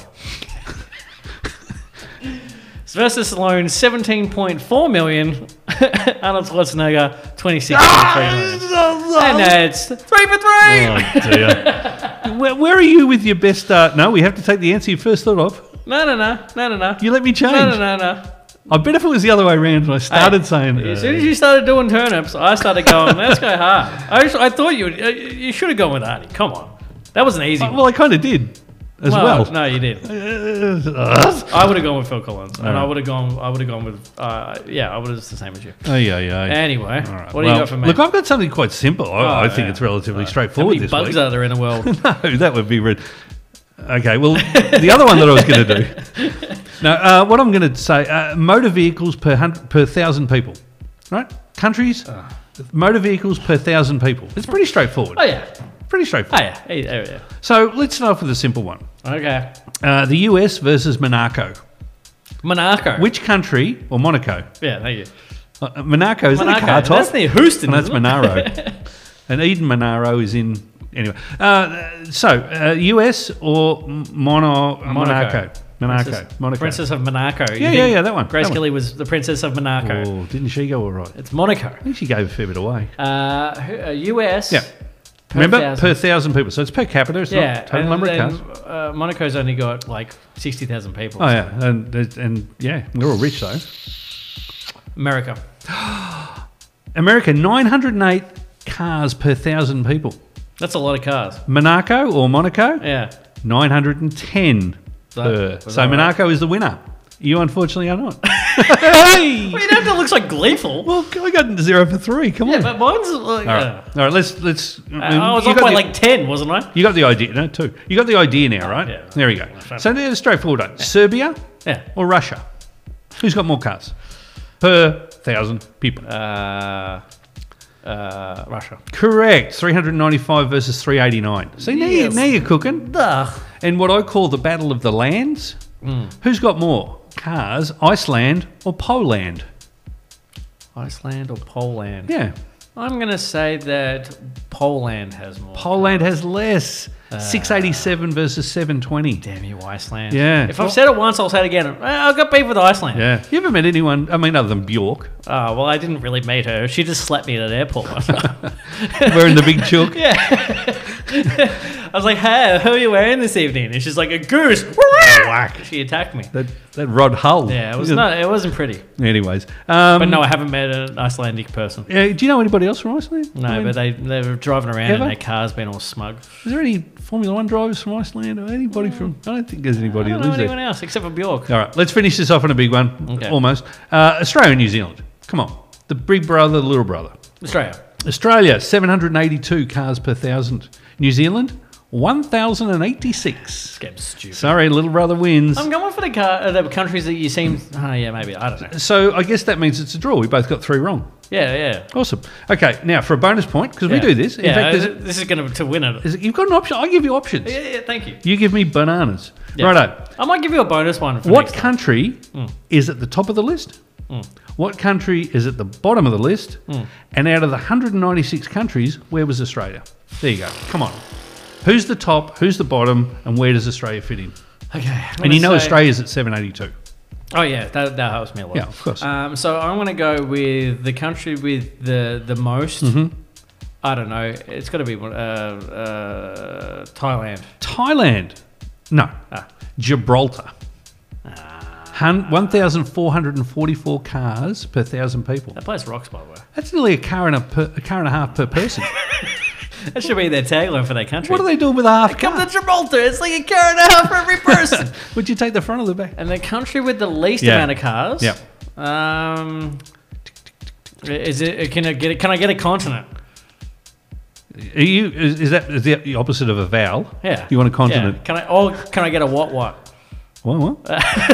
Sylvester Stallone, seventeen point four million. Arnold Schwarzenegger, twenty-six point three million. And that's three for three.
Oh dear. where, where are you with your best? Uh, no, we have to take the answer you first thought of.
No, no, no, no, no, no.
You let me change.
No, no, no, no.
I bet if it was the other way around, and I started
Hey,
saying,
as soon as you started doing turnips, I started going, let's go hard. I, just- I thought you would, uh, you should have gone with Arnie. Come on. That was an easy
uh,
one.
well, I kind of did as well.
No, you did.
Uh,
I would have gone with Phil Collins, and I
Alright.
would have gone. I would have gone with. Uh, yeah, I would have the same as you.
oh yeah, yeah.
Anyway,
All right.
what do
Well,
you got for me?
Look, I've got something quite simple. I,
Oh,
I think
yeah.
it's relatively
How
straightforward
many
this
bugs
week.
are there in the world?
No, that would be rude. Okay, well, the other one that I was going to do. Now, uh, what I'm going to say, uh, motor vehicles per hundred, per thousand people, right? Countries, motor vehicles per thousand people. It's pretty straightforward.
Oh yeah,
Pretty
oh
straightforward.
yeah, Hey, oh, yeah.
So let's start off with a simple one.
Okay,
Uh, the U S versus Monaco.
Monaco.
Which country, or Monaco?
Yeah, thank you.
Uh, Monaco is
Monaco.
that a car type?
That's near Houston.
And that's
isn't it?
Monaro. And Eden Monaro is in. Anyway, uh, so uh, U S or Mono, Monaco? Monaco.
Princess,
Monaco.
Princess of Monaco. You
Yeah,
think
yeah, yeah, that one,
Grace
that one.
Kelly was the Princess of Monaco.
Oh, didn't she go all right?
It's Monaco.
I think she gave a fair bit away.
Uh, who- uh, U S.
Yeah.
Per
Remember,
thousand.
per thousand people. So it's per capita. It's
Yeah,
not total
and
number
then,
of cars.
Uh, Monaco's only got like sixty thousand people.
Oh yeah, and and yeah, we're all rich though.
America.
America, nine hundred eight cars per thousand people.
That's a lot of cars.
Monaco or Monaco,
Yeah.
nine hundred ten
That-
per.
was
So
that right?
Monaco is the winner. You unfortunately are not. Hey!
Well, you don't have to look so gleeful.
Well, I got zero for three. Come
Yeah,
on.
but mine's like.
All right,
uh,
all right. Let's let's.
I was
you
up
got
by
the-
like ten, wasn't I?
You got the idea, no? Two. You got the idea now, right?
yeah.
There we go.
Fine.
So there's a straightforward one. Serbia
Yeah.
or Russia? Who's got more cars per thousand people?
Uh, uh, Russia.
Correct. three hundred ninety-five versus three eighty-nine. See, now, you,
Yes.
now you're cooking.
Ugh.
And what I call the battle of the lands.
Mm.
Who's got more cars, Iceland or Poland?
Iceland or Poland?
Yeah,
I'm going to say that Poland has more.
Poland has less. six eighty-seven versus seven twenty.
Damn you, Iceland.
Yeah.
If I've said it once, I'll say it again. Uh, I've got beef with Iceland.
Yeah. You ever met anyone, I mean, other than Bjork,
Oh, well, I didn't really meet her. She just slapped me at an airport.
wearing the big chook?
Yeah. I was like, hey, who are you wearing this evening? And she's like, a goose.
Whack.
She attacked me.
That, that Rod Hull.
Yeah, it was not. It wasn't pretty.
Anyways. Um,
But no, I haven't met an Icelandic person.
yeah, do you know anybody else from Iceland?
No,
I mean,
but they they were driving around
Ever?
and their car's been all smug.
Is there any Formula One drivers from Iceland or anybody from... I don't think there's
I
anybody
don't
that
know
lives
anyone
there.
else except for Bjork.
All right, let's finish this off on a big one.
Okay.
Almost. Uh, Australia and New Zealand. Come on. The big brother, the little brother.
Australia.
Australia, seven hundred eighty-two cars per thousand. New Zealand, one thousand eighty-six.
It's getting stupid.
Sorry, little brother wins.
I'm going for the car, uh, the countries that you seem. Oh yeah, maybe I don't know.
So I guess that means it's a draw. We both got three wrong.
Yeah, yeah.
Awesome. Okay, now for a bonus point, because we
Yeah.
do this. In
yeah,
fact,
uh,
there's,
this is going to to win it.
there's- you've got an option. I give you options.
Yeah, yeah. Thank you.
You give me bananas.
Yeah.
Righto.
I might give you a bonus one. For
What
next time.
country
Mm.
is at the top of the list?
Mm.
What country is at the bottom of the list?
Mm.
And out of the one hundred ninety-six countries, where was Australia? There you go. Come on. Who's the top? Who's the bottom? And where does Australia fit in?
Okay. I'm
And you know
gonna say-
Australia's at seven eighty-two.
Oh yeah, that that helps me a lot.
Yeah, of course.
Um, so I'm going to go with the country with the the most.
Mm-hmm.
I don't know. It's got to be uh, uh, Thailand.
Thailand. No.
Ah.
Gibraltar.
Ah.
Hun- one thousand four hundred forty-four cars per thousand people.
That place rocks, by the way.
That's nearly a car and a, per, a car and a half per person.
That should be their tagline for their country.
What do they do with a half
Come
car?
to Gibraltar. It's like a car and a half for every person.
Would you take the front or the back?
And the country with the least
Yeah.
amount of cars.
Yeah.
Um. Is it? Can I get? Can I get a continent?
Are you, is, is that is that the opposite of a vowel?
Yeah.
You want a continent?
Yeah. Can I? Or can I get a what? What?
What? what?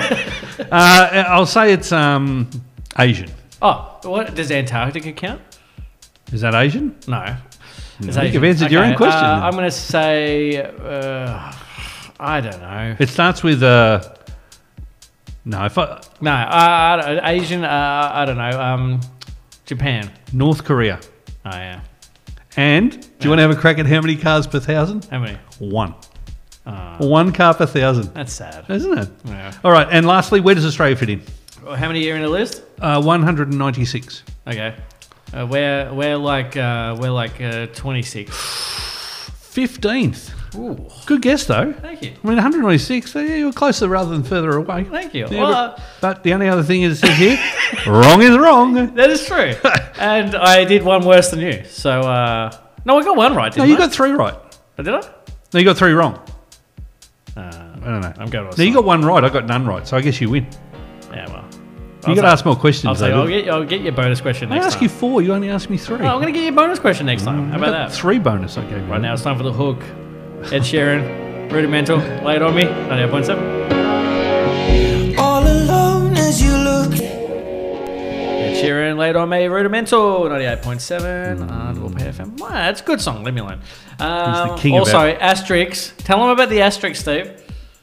uh, I'll say it's um, Asian.
Oh, what does Antarctica count?
Is that Asian?
No. It's
I think
Asian.
you've answered your
Okay,
own question.
Uh,
then.
I'm going to say, uh, I don't know.
It starts with uh, no, if I,
No, uh, I don't- Asian. Uh, I don't know. Um, Japan.
North Korea.
Oh yeah.
And do you want to have a crack at how many cars per thousand?
How many?
One.
Oh,
One car per thousand,
that's sad.
isn't it?
Yeah.
All right, and lastly, where does Australia fit in?
Well, how many are in the list?
Uh, one hundred ninety-six.
Okay. Uh, we're we're like uh, we're like uh, twenty-six.
fifteenth.
Ooh.
Good guess, though.
Thank you.
I mean, one hundred ninety-six, yeah, you were closer rather than further away.
Thank you.
Yeah,
Well,
but,
uh,
but the only other thing is it says here, wrong is wrong.
that is true. And I did one worse than you. So uh, no, I got one right.
No,
Didn't
you
I?
got three right.
Oh, did I?
No, you got three wrong.
Uh,
I don't know.
I'm going to.
No, you got one right. I got none right, so I guess you win.
Yeah, well.
You got to ask more questions.
I'll, say,
though.
I'll, get, I'll get your bonus question
I
next
asked
time.
you four. You only asked me three.
Oh, I'm going to get you a bonus question next time. How
I
about
got
that?
Three bonus. I gave you.
Right now, it's time for the hook. Ed Sheeran, Rudimental, Lay It On Me, ninety-eight point seven.
All alone as you look.
Ed Sheeran, Lay It On Me, Rudimental, ninety-eight point seven. Uh, Double P F M. Wow, that's a good song. Leave me alone. Um,
king of
also,
that.
asterisks. Tell them about the asterisks, Steve.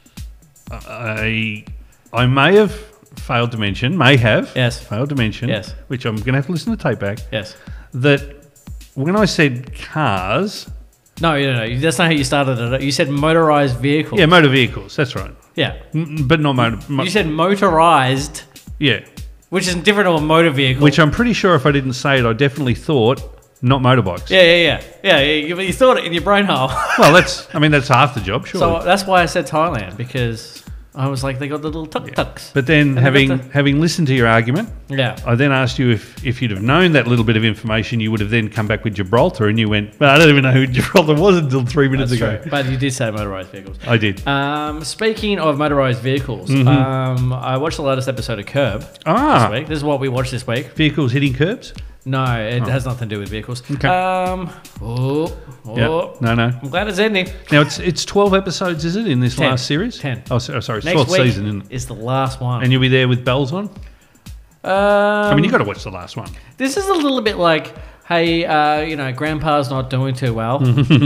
I, I may have failed to mention, may have
Yes.
failed to mention,
Yes.
which I'm going to have to listen to the tape back,
Yes.
that when I said cars,
No, no, no. That's not how you started it. You said motorized vehicles.
yeah, motor vehicles, that's right.
Yeah.
Mm, But not motor, mo-
You said motorized,
yeah,
which is different to a motor vehicle.
which I'm pretty sure if I didn't say it, I definitely thought not motorbikes.
Yeah, yeah, yeah. Yeah, yeah you, you thought it in your brain hole.
Well, that's, I mean, that's half the job, sure.
So that's why I said Thailand, because I was like, they got the little tuk-tuks.
But then
And they
having
got the-
having listened to your argument,
Yeah.
I then asked you if, if you'd have known that little bit of information, you would have then come back with Gibraltar, and you went, well, I don't even know who Gibraltar was until three minutes
That's
ago.
true. But you did say motorized vehicles.
I did.
Um, speaking of motorized vehicles,
Mm-hmm.
um, I watched the latest episode of Curb
Ah,
this week. This is what we watched this week.
vehicles hitting curbs?
No, it has nothing to do with vehicles.
Okay.
Um, oh, oh.
Yeah. No, no.
I'm glad it's ending.
Now it's it's twelve episodes, is it, in this
Ten.
last series?
Ten.
Oh, so- sorry, it's
Next
twelfth
week
season, isn't it?
is the last one.
And you'll be there with bells on.
um,
I mean, you got to watch the last one.
This is a little bit like, hey, uh, you know, Grandpa's not doing too well.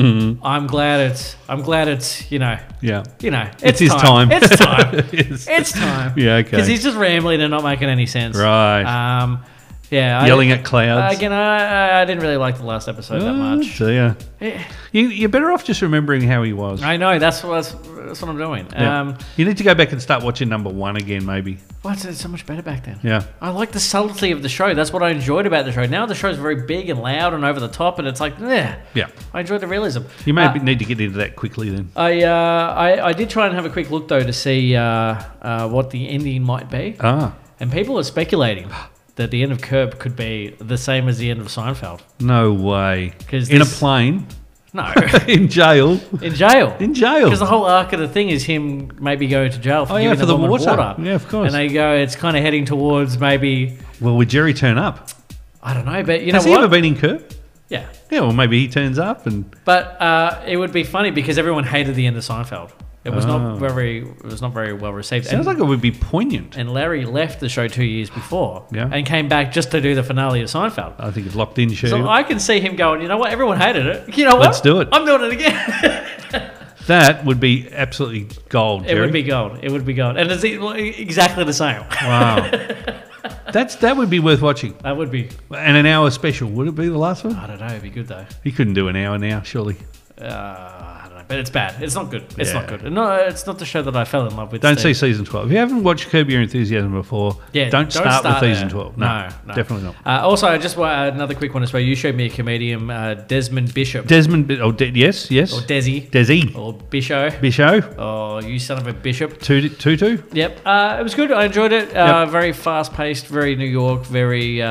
I'm glad it's. I'm glad it's. You know.
Yeah.
You know.
It's his time.
It's time.
Yes.
It's time.
Yeah, okay.
Because he's just rambling and not making any sense.
Right.
Um, yeah.
Yelling
I,
at clouds.
Uh, again, I, I didn't really like the last episode that
Oh,
much.
dear.
Eh,
You, you're better off just remembering how he was.
I know. That's what that's, that's what I'm doing.
Yeah.
Um,
You need to go back and start watching number one again, maybe.
well, it's, it's so much better back then.
Yeah.
I like the subtlety of the show. That's what I enjoyed about the show. Now the show's very big and loud and over the top, and it's like, yeah.
Yeah.
I enjoyed the realism.
You may
Uh,
need to get into that quickly then.
I, uh, I I did try and have a quick look though to see uh, uh, what the ending might be,
Ah,
and people are speculating that the end of Curb could be the same as the end of Seinfeld.
no way.
'Cause
In
this-
a plane,
No,
in jail,
in jail.
in jail.
Because the whole arc of the thing is him maybe going to jail for
Oh, yeah,
giving
for
the
the
woman
water.
water.
Yeah, of course.
And they go, it's kind of heading towards maybe,
Well, would Jerry turn up?
I don't know, but you
Has
know
he
what?
ever been in Curb?
Yeah.
Yeah, well, maybe he turns up and
But uh, it would be funny because everyone hated the end of Seinfeld. It was
Oh.
not very, it was not very well received.
sounds
and,
like it would be poignant.
and Larry left the show two years before,
Yeah.
and came back just to do the finale of Seinfeld.
I think it's locked in, Shu.
So I can see him going, you know what? Everyone hated it. You know what?
Let's do it.
I'm doing it again.
That would be absolutely gold,
It
Jerry.
would be gold. It would be gold, and it's e- exactly the same.
Wow. That's that would be worth watching.
That would be.
And an hour special. Would it be the last one?
I don't know. It'd be good though.
He couldn't do an hour now, surely.
Uh, I don't know, but it's bad. It's not good. It's
Yeah.
not good. No, it's not the show that I fell in love with.
Don't
Steve.
see season twelve. If you haven't watched Curb Your Enthusiasm before,
Yeah,
don't, start, with season
there.
twelve. No,
no.
definitely not.
Uh, also, I just want another quick one as well. You showed me a comedian, uh, Desmond Bishop,
Desmond, Bi- oh, De- yes, yes.
or Desi,
Desi.
or Bisho.
Bisho.
Oh, you son of a bishop.
Tutu. Tutu.
Yep, uh, it was good. I enjoyed it. Uh,
Yep.
Very fast paced, very New York, very uh,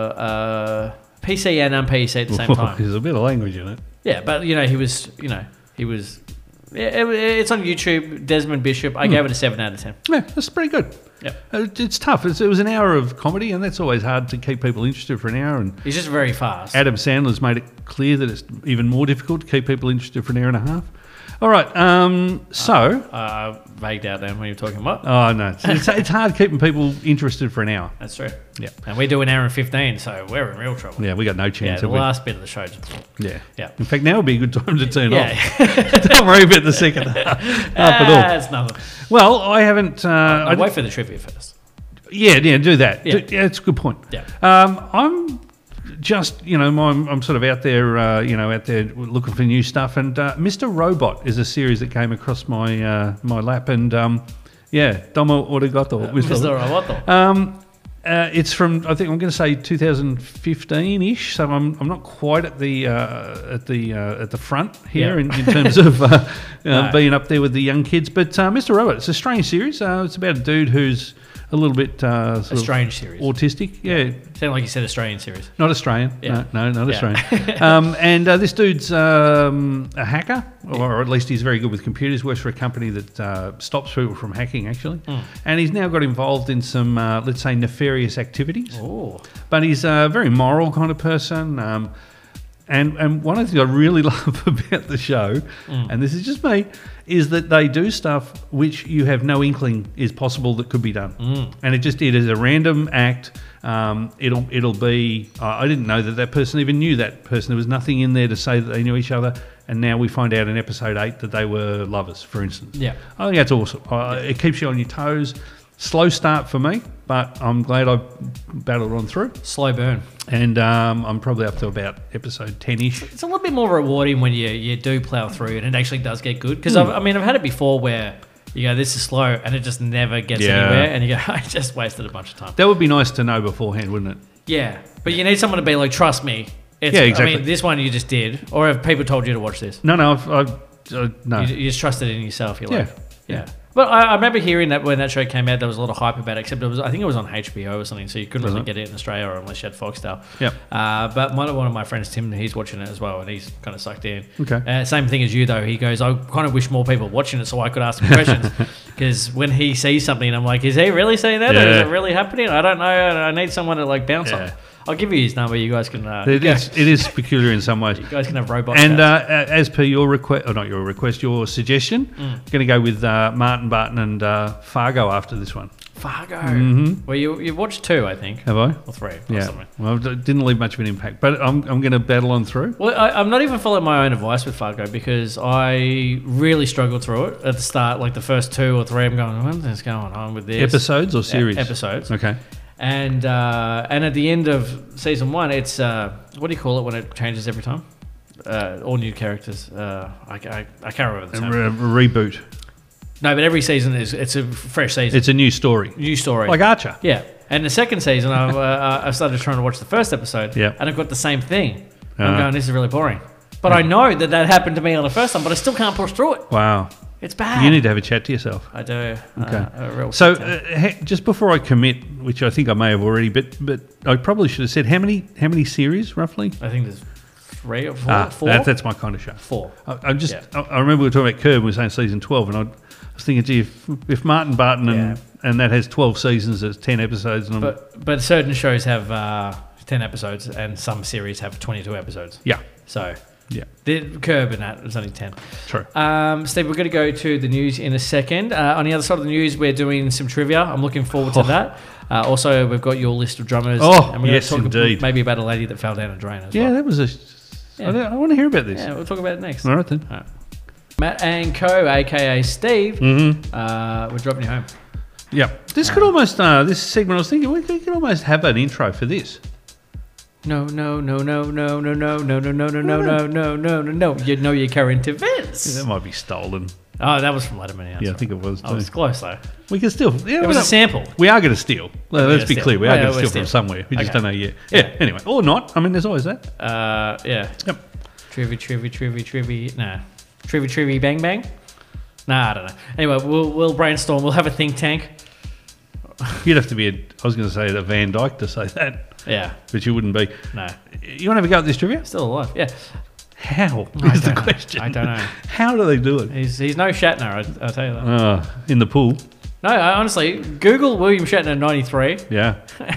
uh, P C and un-P C at the same time.
There's a bit of language in it.
Yeah, but you know, he was, you know, he was. Yeah, it, it's on YouTube. Desmond Bishop. I gave it a seven out of ten.
Yeah, that's pretty good.
Yep.
Uh, It's tough. It's, it was an hour of comedy, and that's always hard to keep people interested for an hour. And
He's just very fast.
Adam Sandler's made it clear that it's even more difficult to keep people interested for an hour and a half. All right. Um, so,
Uh, vagued out then when you were talking what?
oh no, it's, it's, it's hard keeping people interested for an hour.
That's true.
Yeah.
And we do an hour and fifteen, so we're in real trouble.
Yeah, we got no
Yeah,
chance.
the
have we?
last bit of the show. Just,
Yeah.
yeah.
In fact, now would be a good time to turn
Yeah.
off. Don't worry about the second half, half at all.
That's nothing.
Well, I haven't. Uh, I
I'll
d-
wait for the trivia first.
yeah, yeah, do that.
Yeah.
Do- yeah, it's a good point.
Yeah.
Um, I'm just, you know, I'm, I'm sort of out there, uh, you know, out there looking for new stuff. And uh, Mister Robot is a series that came across my uh, my lap, and um, yeah, Domo Origato.
Mister Roboto.
Um, uh, it's from I think I'm going to say two thousand fifteen ish. So I'm I'm not quite at the uh, at the uh, at the front here
Yeah.
in, in terms of uh, uh,
No.
being up there with the young kids. But uh, Mister Robot, it's a strange series. Uh, it's about a dude who's a little bit uh,
A
sort of
strange series.
autistic. Yeah,
Sound like you said Australian series.
not Australian.
Yeah.
No, no, not
Yeah.
Australian. um, and uh, this dude's um, a hacker, or at least he's very good with computers. Works for a company that uh, stops people from hacking, actually.
Mm.
And he's now got involved in some, uh, let's say, nefarious activities.
Oh.
But he's a very moral kind of person. Um, and and one of the things I really love about the show,
Mm.
and this is just me, is that they do stuff which you have no inkling is possible that could be done.
Mm.
And it just it is a random act. Um, it'll it'll be. Uh, I didn't know that that person even knew that person. There was nothing in there to say that they knew each other. And now we find out in episode eight that they were lovers, for instance.
Yeah.
I think that's awesome. Uh, It keeps you on your toes. Slow start for me, but I'm glad I battled on through.
Slow burn.
And um, I'm probably up to about episode ten-ish.
It's a little bit more rewarding when you, you do plow through and it actually does get good. Because,
Hmm.
I mean, I've had it before where you go, this is slow, and it just never gets
Yeah.
anywhere. And you go, I just wasted a bunch of time.
That would be nice to know beforehand, wouldn't it?
Yeah. But you need someone to be like, trust me. It's,
Yeah, exactly.
I mean, this one you just did. Or have people told you to watch this?
No, no, I've, I've, uh, no.
You, you just trusted in yourself. You're
Yeah.
like, yeah. But I, I remember hearing that when that show came out, there was a lot of hype about it. Except it was, I think it was on H B O or something, so you couldn't
Was
really
it?
get it in Australia or unless you had Foxtel.
Yep.
Uh, but one of, one of my friends, Tim, he's watching it as well, and he's kind of sucked in.
Okay.
Uh, same thing as you though. He goes, I kind of wish more people were watching it so I could ask him questions. Because when he sees something, I'm like, is he really saying that? Or is
Yeah.
it really happening? I don't know. I need someone to like bounce
Yeah.
on. I'll give you his number. You guys can. Uh,
It
go-
is, it is peculiar in some ways.
You guys can have robots.
And
chats.
uh, as per your request, or not your request, your suggestion,
Mm.
I'm going to go with uh, Martin Barton and uh, Fargo after this one.
Fargo.
Mhm.
Well, you you watched two, I think,
Have I?
or three. Or
Yeah.
something.
Well, it didn't leave much of an impact, but I'm, I'm going to battle on through.
Well, I, I'm not even following my own advice with Fargo because I really struggled through it at the start. Like the first two or three, I'm going, what is going on with this?
Episodes or series?
E- episodes.
Okay.
And uh, and at the end of season one, it's uh, what do you call it when it changes every time? Uh, all new characters. Uh, I, I, I can't remember the
A,
term.
re- a reboot.
No, but every season is it's a fresh season,
It's a new story.
new story.
Like Archer.
Yeah. And the second season, I, uh, I started trying to watch the first episode,
Yeah.
and I've got the same thing. I'm
Uh-huh.
going, this is really boring. But I know that that happened to me on the first time, but I still can't push through it.
Wow.
It's bad.
You need to have a chat to yourself.
I do.
Okay.
Uh, a real
So,
sit-down.
uh, he- just before I commit, which I think I may have already, but but I probably should have said how many how many series roughly?
I think there's three or four.
Ah,
four?
that, that's my kind of show.
four.
I, I just
Yeah.
I, I remember we were talking about Curb. We were saying season twelve, and I was thinking, gee, if, if Martin Barton and and that has twelve seasons, it's ten episodes, and I'm,
But but certain shows have uh, ten episodes, and some series have twenty-two episodes.
yeah,
So
yeah,
the Curb and that is only ten.
true.
Um, Steve, we're going to go to the news in a second. Uh, on the other side of the news, we're doing some trivia. I'm looking forward to
Oh.
that. Uh, also, we've got your list of drummers.
Oh,
and we're
yes,
gonna talk
indeed.
Maybe about a lady that fell down a drain as
Yeah,
well.
that was a.
Yeah.
I, don't- I want to hear about this.
Yeah, we'll talk about it next.
All right then.
All right. Matt and Co, aka Steve,
Mm-hmm.
uh, we're dropping you home.
Yeah, this could almost uh, this segment. I was thinking we could, we could almost have an intro for this.
No, no, no, no, no, no, no, no, no, no, no, no, no, no, no, no, no. You know you're carrying to Vince.
That might be stolen.
Oh, that was from Letterman. Yeah,
Yeah, I think it was.
I was
Too.
close though.
We can still. Yeah,
It was
we're
a sample.
We are going to steal. Well,
We're
let's
gonna
be
steal.
clear. We are
Yeah,
going to
we're
steal from
steal.
somewhere. We just
Okay.
don't know yet. Yeah.
Yeah.
Anyway, or not. I mean, there's always that.
Uh, yeah.
Yep.
Trivia, trivia, trivia, trivia. Nah. Trivia, trivia, bang, bang. Nah, I don't know. Anyway, we'll we'll brainstorm. We'll have a think tank.
You'd have to be. A, I was going to say a Van Dyke to say that,
Yeah.
but you wouldn't be.
No.
You want to have a go at this trivia?
Still alive. Yeah.
How
I
is the
don't know.
question?
I don't know.
How do they do it?
He's he's no Shatner. I, I'll tell you that.
Uh, in the pool.
No, I, honestly, Google William Shatner ninety-three,
Yeah.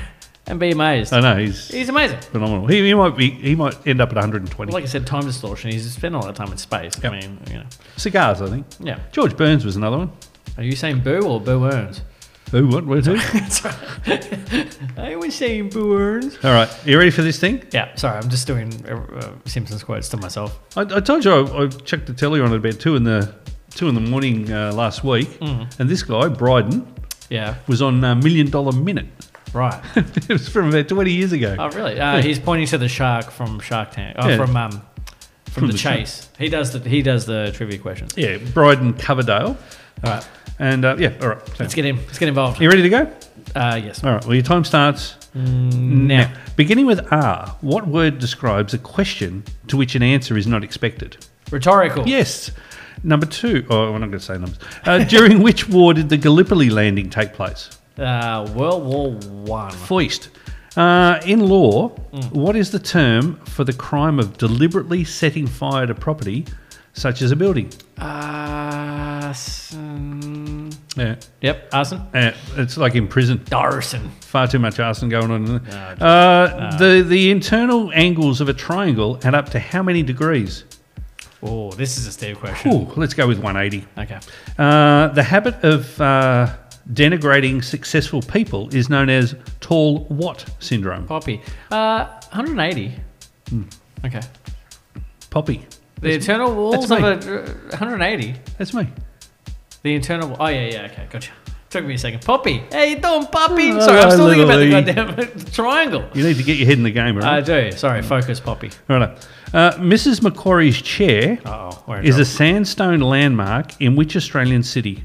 and be amazed.
I know he's
He's amazing.
phenomenal. He, he might be. He might end up at one hundred twenty.
Like I said, time distortion. He's spent a lot of time in space.
Yep.
I mean, you know.
Cigars, I think.
Yeah.
George Burns was another one.
Are you saying Boo or Boo Earns?
Who? What? Where's who?
That's right. I was saying Boo Earns.
All right. You ready for this thing?
Yeah, sorry, I'm just doing uh, Simpsons quotes to myself.
I, I told you I, I checked the telly on at about two in the two in the morning uh, last week,
Mm.
and this guy Bryden
Yeah,
was on uh, Million Dollar Minute.
right.
It was from about twenty years ago.
Oh, really? Uh, he's pointing to the shark from Shark Tank. Oh,
Yeah.
from um, from,
From
the,
the shark.
chase. He does the he does the trivia questions.
Yeah, Bryden Coverdale,
All right,
and uh, yeah, all right. So,
let's get him. Let's get involved.
you ready to go?
Uh, yes.
All right. Well, your time starts
Now,
Beginning with R, what word describes a question to which an answer is not expected?
rhetorical.
Yes. Number two. Oh, I'm not going to say numbers. Uh, during which war did the Gallipoli landing take place?
Uh, World War One.
Foist. Uh, in law, what is the term for the crime of deliberately setting fire to property, such as a building?
Uh, s- um,
Yeah.
yep. Arson.
Uh, it's like in prison.
Arson.
Far too much arson going on. In there.
No,
Uh, the the internal angles of a triangle add up to how many degrees?
Oh, this is a Steve question.
Ooh, let's go with one eighty.
Okay.
Uh, the habit of uh, denigrating successful people is known as tall what syndrome?
Poppy. Uh, one hundred eighty.
Hmm.
Okay.
Poppy.
The internal walls
that's
of a uh, one hundred eighty.
That's me.
The internal. Oh yeah, yeah. Okay, gotcha. Took me a second. Poppy. How you doing, Poppy?
Oh,
Sorry, I'm still thinking about the
little
goddamn triangle.
You need to get your head in the game,
I
right?
do. Sorry, focus, Poppy.
Right. Uh, Missus Macquarie's chair
Uh-oh. We're in
is a
trouble.
sandstone landmark in which Australian city?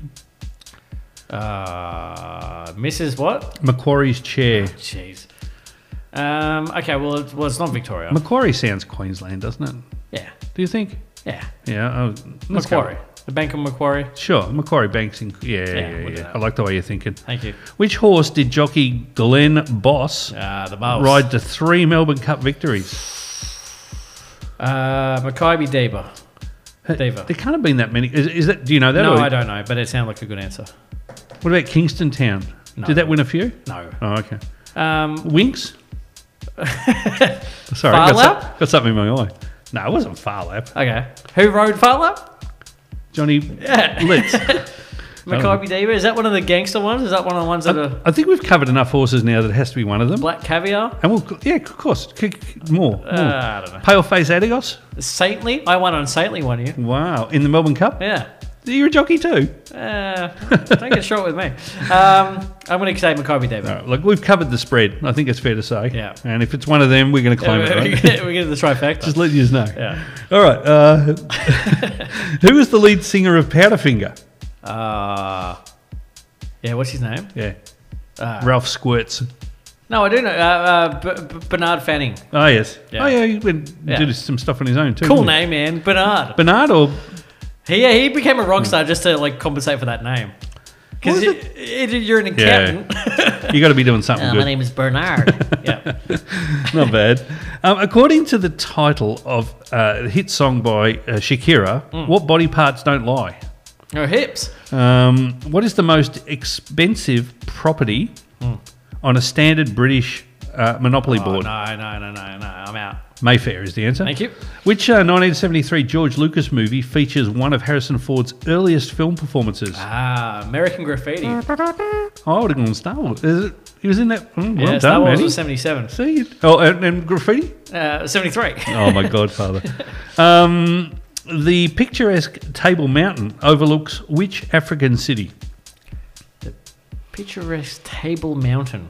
Uh, Missus What?
Macquarie's chair.
Jeez. Um. Okay. Well, it, well, it's not Victoria.
Macquarie sounds Queensland, doesn't it?
yeah.
Do you think?
Yeah.
Yeah. Oh, let's go.
Macquarie. The Bank of Macquarie.
Sure, Macquarie Banks. In, yeah,
Yeah,
yeah,
we'll do
yeah.
that.
I like the way you're thinking.
Thank you.
Which horse did jockey Glenn Boss
Uh, the Bulls.
ride to three Melbourne Cup victories?
Uh, Maccabi Diva. Diva.
There can't have been that many. Is, is that? Do you know that?
No,
or-
I don't know, but it sounded like a good answer.
What about Kingston Town?
No.
Did that win a few?
No.
Oh, okay.
Um,
Winks? Sorry,
Far
got,
Lap?
some- got something in my eye. No, it wasn't Far Lap.
okay. Who rode Farlap?
Johnny
Yeah.
Litz.
Maccabi Diva. Is that one of the gangster ones? Is that one of the ones that are
I think we've covered enough horses now that it has to be one of them.
Black Caviar?
And we'll, yeah, of course. K- k- More. more.
Uh, I don't know.
Paleface Adigos?
Saintly? I won on Saintly one year.
Wow. In the Melbourne Cup?
Yeah.
You're a jockey too.
Uh, don't get short with me. Um, I'm going to say Maccabi Diva.
All right, look, we've covered the spread. I think it's fair to say.
Yeah.
And if it's one of them, we're going to claim
Yeah,
it,
we,
right?
get, we get the trifecta.
Just letting you know.
yeah.
All right. Uh, who is the lead singer of Powderfinger?
Uh, yeah, what's his name?
Yeah.
Uh,
Ralph Squirts.
no, I do know. Uh, uh, B- B- Bernard Fanning.
Oh, yes.
Yeah.
Oh, yeah. He went
Yeah.
did some stuff on his own too.
Cool
didn't he?
name, man. Bernard.
Bernard or
He, yeah, he became a rock star just to like compensate for that name. Because
What was
you're an accountant.
you got to be doing something
Uh,
good.
my name is Bernard. yeah.
Not bad. Um, according to the title of uh, a hit song by uh, Shakira,
Mm.
what body parts don't lie?
Oh, hips.
Um, what is the most expensive property on a standard British uh, Monopoly
Oh,
board?
no, no, no, no, no. I'm out.
Mayfair is the answer.
Thank you.
Which uh, nineteen seventy-three George Lucas movie features one of Harrison Ford's earliest film performances?
Ah, American Graffiti.
Oh, I would have gone Star Wars. Is it, he was in that. Mm, well
yeah,
done,
Star Wars
Matty.
was seventy-seven.
See it. Oh, and, and graffiti?
Uh, seventy-three.
Oh, my godfather. um, the picturesque Table Mountain overlooks which African city?
Picturesque Table Mountain.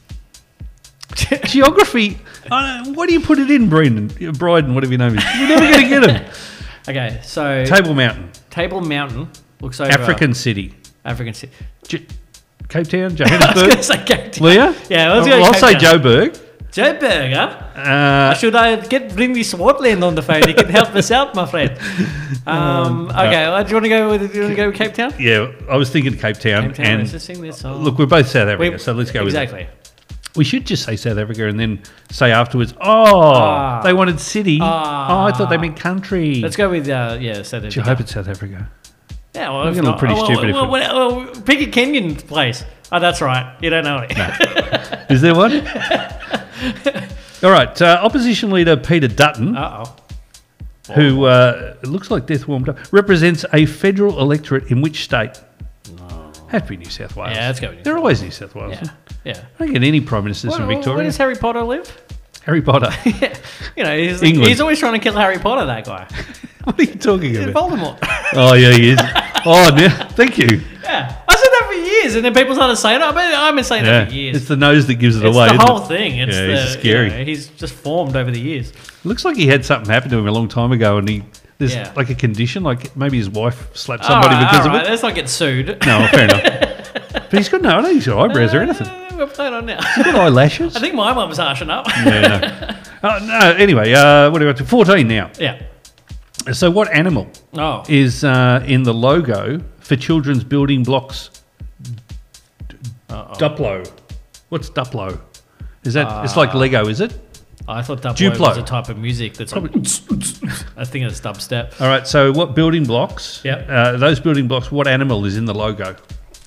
Geography. Uh, what do you put it in, Brendan? Bryden, whatever your name is. You're never going to get him.
Okay, so
Table Mountain.
Table Mountain looks over
African city.
African city.
J- Cape Town,
I was
Johannesburg.
going to say Cape Town.
Leah?
Yeah, I was
Oh,
going
well,
to
I'll say Joburg.
Joe Burger.
Uh,
Should I get bring the Swartland on the phone? You can help us out, my friend. Um, okay, well, do you want to go with? Do you want to go with Cape Town?
yeah, I was thinking Cape Town.
Cape Town.
and
Let's just sing this song.
look, we're both South Africa,
We-
so let's go with
exactly.
it. We should just say South Africa and then say afterwards, oh,
Ah.
they wanted city.
Ah.
Oh, I thought they meant country.
Let's go with uh, yeah, South
I
Africa.
hope it's South Africa.
Yeah, well,
You're
if
gonna look
not,
pretty
oh,
stupid if
Well,
it-
well, well, pick a Kenyan place. Oh, that's right. You don't know it.
Is there one? All right. Uh, opposition leader Peter Dutton,
Uh oh.
who uh, it looks like death warmed up, represents a federal electorate in which state? Have to be New South Wales.
Yeah, let's go with New
They're
South
always New South Wales.
Yeah. Yeah.
I don't get any prime ministers
Where,
from
where
Victoria.
does Harry Potter live?
Harry Potter.
You know, he's,
England.
he's always trying to kill Harry Potter, that guy.
What are you talking
He's
about?
Voldemort.
Oh, yeah, he is. Oh, no, thank you.
Yeah. I said that for years, and then people started saying it. I mean, I've been saying
Yeah.
that for years.
It's the nose that gives it
It's
away.
the
isn't
whole
it?
thing. It's
Yeah,
the,
he's scary.
You know, he's just formed over the years.
Looks like he had something happen to him a long time ago, and he there's
Yeah.
like a condition, like maybe his wife slapped somebody
all right,
because
all right,
of it.
let's not get sued.
No, fair enough. But he's got no, I don't think he's got eyebrows or anything.
Uh, we're playing on now.
He's got eyelashes.
I think my mum's harshing up.
Yeah, no. Oh, no. Anyway, uh, what are we up to? fourteen now.
Yeah.
So, what animal
Oh.
is uh, in the logo for children's building blocks?
Uh-oh.
Duplo. What's Duplo? Is that? it's like Lego, is it?
I thought Dubplate
Duplo.
was a type of music that's like. I think it's dubstep.
All right. So, what building blocks?
Yep.
Uh, those building blocks. What animal is in the logo?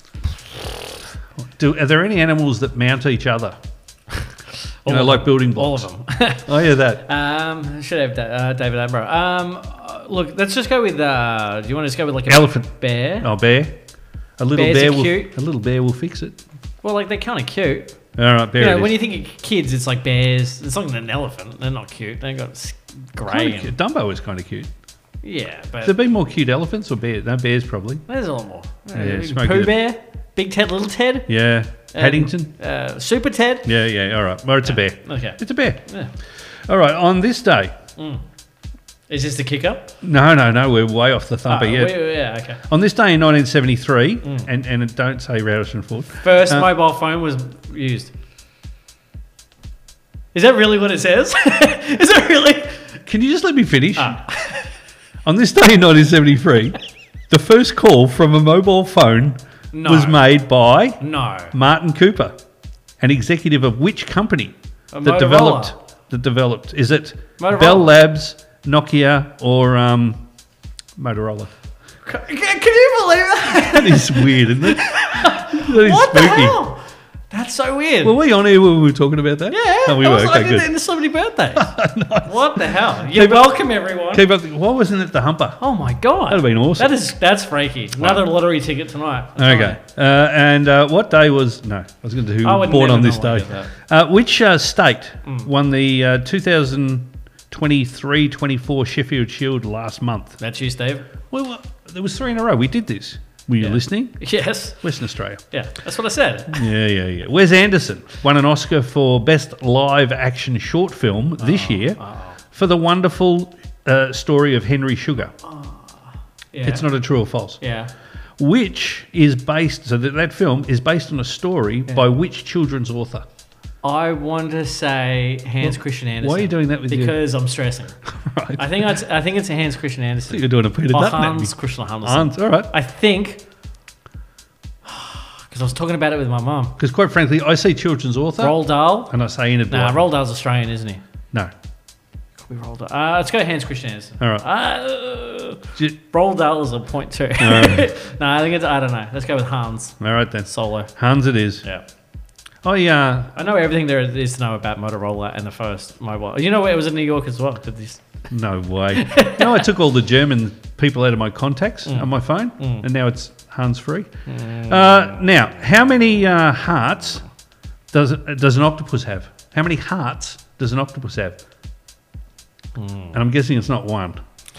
Do, are there any animals that mount each other? You
All
know,
of
like
them.
building
All
blocks.
of them.
Oh yeah, that.
um, should have da- uh, David Attenborough. Um, uh, look, let's just go with. Uh, do you want to just go with like a
Elephant.
bear?
Oh, bear. A little
Bears
bear
are
will.
cute.
A little bear will fix it.
Well, like they're kind of cute.
All right, bear.
You know,
it
when
is.
you think of kids, it's like bears. It's like an elephant. They're not cute. They got s- grey.
Kinda
And,
cute. Dumbo is kind of cute.
yeah, but
Have there been more cute elephants or bears? No, bears probably.
there's a lot more.
Yeah,
Uh,
Smokey
Pooh
the-
Bear, Big Ted, Little Ted,
Yeah.
um,
Paddington.
uh, Super Ted.
Yeah, yeah. All right. Well, it's a bear.
Okay.
It's a bear.
Yeah.
All right. On this day.
Is this the kicker?
No, no, no. We're way off the thumper
Oh,
yet.
we- yeah, okay.
On this day in nineteen seventy-three, and and it don't say Radisson Ford.
First
Uh,
mobile phone was used. Is that really what it says? Is that really?
Can you just let me finish?
Ah.
On this day in nineteen seventy-three, the first call from a mobile phone
No.
was made by
No.
Martin Cooper, an executive of which company
A
that
Motorola.
developed that developed? Is it
Motorola.
Bell Labs, Nokia, or um, Motorola?
Can, can you believe that?
That is weird, isn't it? That is
What the
spooky.
hell? That's so weird.
Were we on here when we were talking about that?
yeah,
Oh, we
I
were.
was like
Okay,
in,
good.
in the celebrity birthdays. What the hell? You're
Keep up-
welcome, everyone.
Keep up. Why wasn't it the Humper?
Oh my god,
That'd have been awesome.
That is that's freaky. Another lottery ticket tonight. I'm
Okay. Uh, and uh, what day was... No, I was going to do who
I
was
would
born
never
on this
know what
day.
it is, Mm.
Uh, which uh, state won the uh, two thousand twenty-three twenty-four Sheffield Shield last month?
That's you, Steve.
Well, well, there was three in a row. We did this. Were you
Yeah.
listening?
Yes.
Western Australia.
Yeah, that's what I said.
Yeah, yeah, yeah. Wes Anderson won an Oscar for Best Live Action Short Film this year for the wonderful uh, story of Henry Sugar.
Yeah.
It's not a true or false.
Yeah.
Which is based, so that, that film is based on a story by which children's author?
I want to say Hans Christian Andersen.
Why are you doing that with your-
Because I'm stressing.
Right.
I think it's, I think it's a Hans Christian
I
Andersen.
think you're doing a Peter
Oh,
Dutton at me.
Hans Christian Andersen.
Hans, all right.
I think because I was talking about it with my mum.
Because quite frankly, I see children's author
Roald Dahl.
and I say Enid
Nah,
Blyton.
Roald Dahl's Australian, isn't he?
No.
Could be Roald Dahl. Uh, let's go Hans Christian Andersen.
All right.
Uh,
J-
Roald Dahl is a point two.
right.
no, I think it's I don't know. Let's go with Hans
All right then.
Solo.
Hans it is.
Yeah.
I, uh,
I know everything there is to know about Motorola and the first mobile. You know what? It was in New York as well. Did this?
no way. no, I took all the German people out of my contacts
Mm.
on my phone and now it's Hans free. Uh, now, how many uh, hearts does, does an octopus have? How many hearts does an octopus have?
Mm.
And I'm guessing it's not one.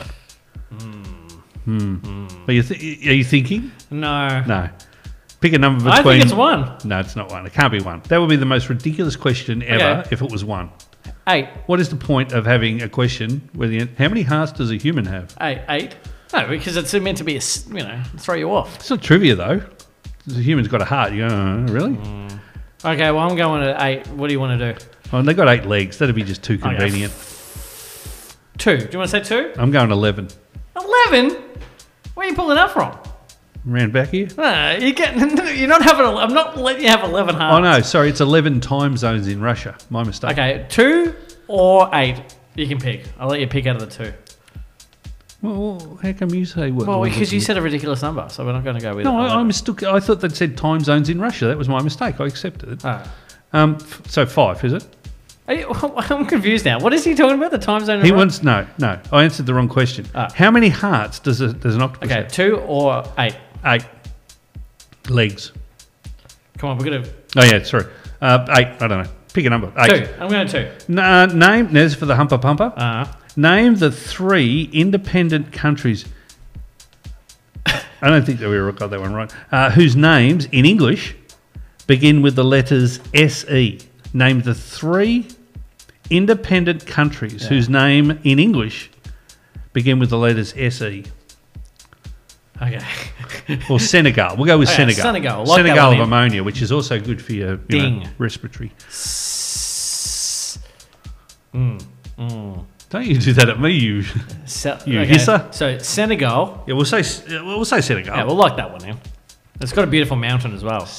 Hmm. Are, you th- are you thinking?
No.
No. Pick a number between.
I think it's one.
No, it's not one. It can't be one. That would be the most ridiculous question ever
Okay.
if it was one.
Eight.
What is the point of having a question where the how many hearts does a human have?
Eight. Eight. No, because it's meant to be a s- you know throw you off.
It's not trivia though. The human's got a heart. You go, oh, really?
Okay, well I'm going at eight. What do you want to do?
Oh, and they got eight legs. That'd be just too convenient.
Two. Do you want to say two?
I'm going eleven.
Eleven. Where are you pulling that from?
Round back here.
No, you get. You're not having. I'm not letting you have eleven hearts.
Oh no, sorry. It's eleven time zones in Russia. My mistake.
Okay, two or eight. You can pick. I'll let you pick out of the two.
Well, how come you say what?
Well,
what-
because you said a ridiculous number, so we're not going to go with
No,
it.
I, I mistook. I thought they'd said time zones in Russia. That was my mistake. I accepted it.
Oh.
Um, f- so five, is it?
Are you, I'm confused now. What is he talking about? The time zone?
He
of-
wants no, no. I answered the wrong question.
Ah.
How many hearts does a, does an octopus
Okay,
have?
two or eight?
Eight legs.
Come on, we're going to...
Oh yeah, sorry. Uh, eight. I don't know. Pick a number. Eight.
Two. I'm going to two.
N- uh, name. There's for the humper pumper.
Uh,
Name the three independent countries. I don't think that we got that one right. Uh, whose names in English begin with the letters S E. Name the three independent countries
Yeah.
whose name in English begin with the letters S E.
okay.
Or Senegal. We'll go with
Okay,
Senegal.
Senegal. Lock that
Senegal
one
of
in.
ammonia, which is also good for your you know,
Ding.
respiratory.
S- mm, mm.
Don't you do that at me, you.
Se-
You
okay,
hisser?
So Senegal.
Yeah, we'll say yeah, we'll say Senegal.
Yeah, we'll lock that one in. It's got a beautiful mountain as well.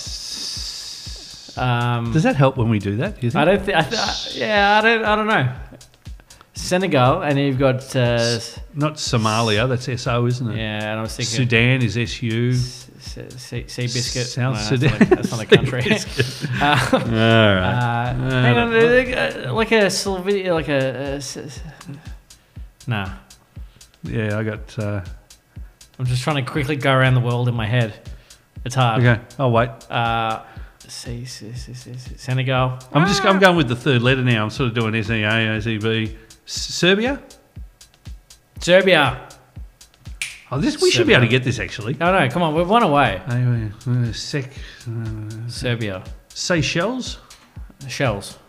Um,
Does that help when we do that? Do you think?
I don't think. I th- yeah, I don't. I don't know. Senegal, and you've got. Uh,
Not Somalia. That's S O, isn't it?
yeah, and I was thinking.
Sudan is S U.
Sea, sea, sea biscuit.
South
No,
Sudan.
That's not a, that's not a country. uh,
All right.
uh, hang on, uh, like a Slovenia, like a. Uh, s- s- nah,
Yeah, I got. Uh,
I'm just trying to quickly go around the world in my head. It's hard.
okay, I'll wait.
Uh, see, see, see, see, see, Senegal.
I'm just. I'm going with the third letter now. I'm sort of doing S E A, S E B. S- Serbia.
Serbia.
Oh, this we should be able to get this actually.
No, no, come on, we've one away.
Uh, uh, sec. Uh,
Serbia.
Seychelles
Shells.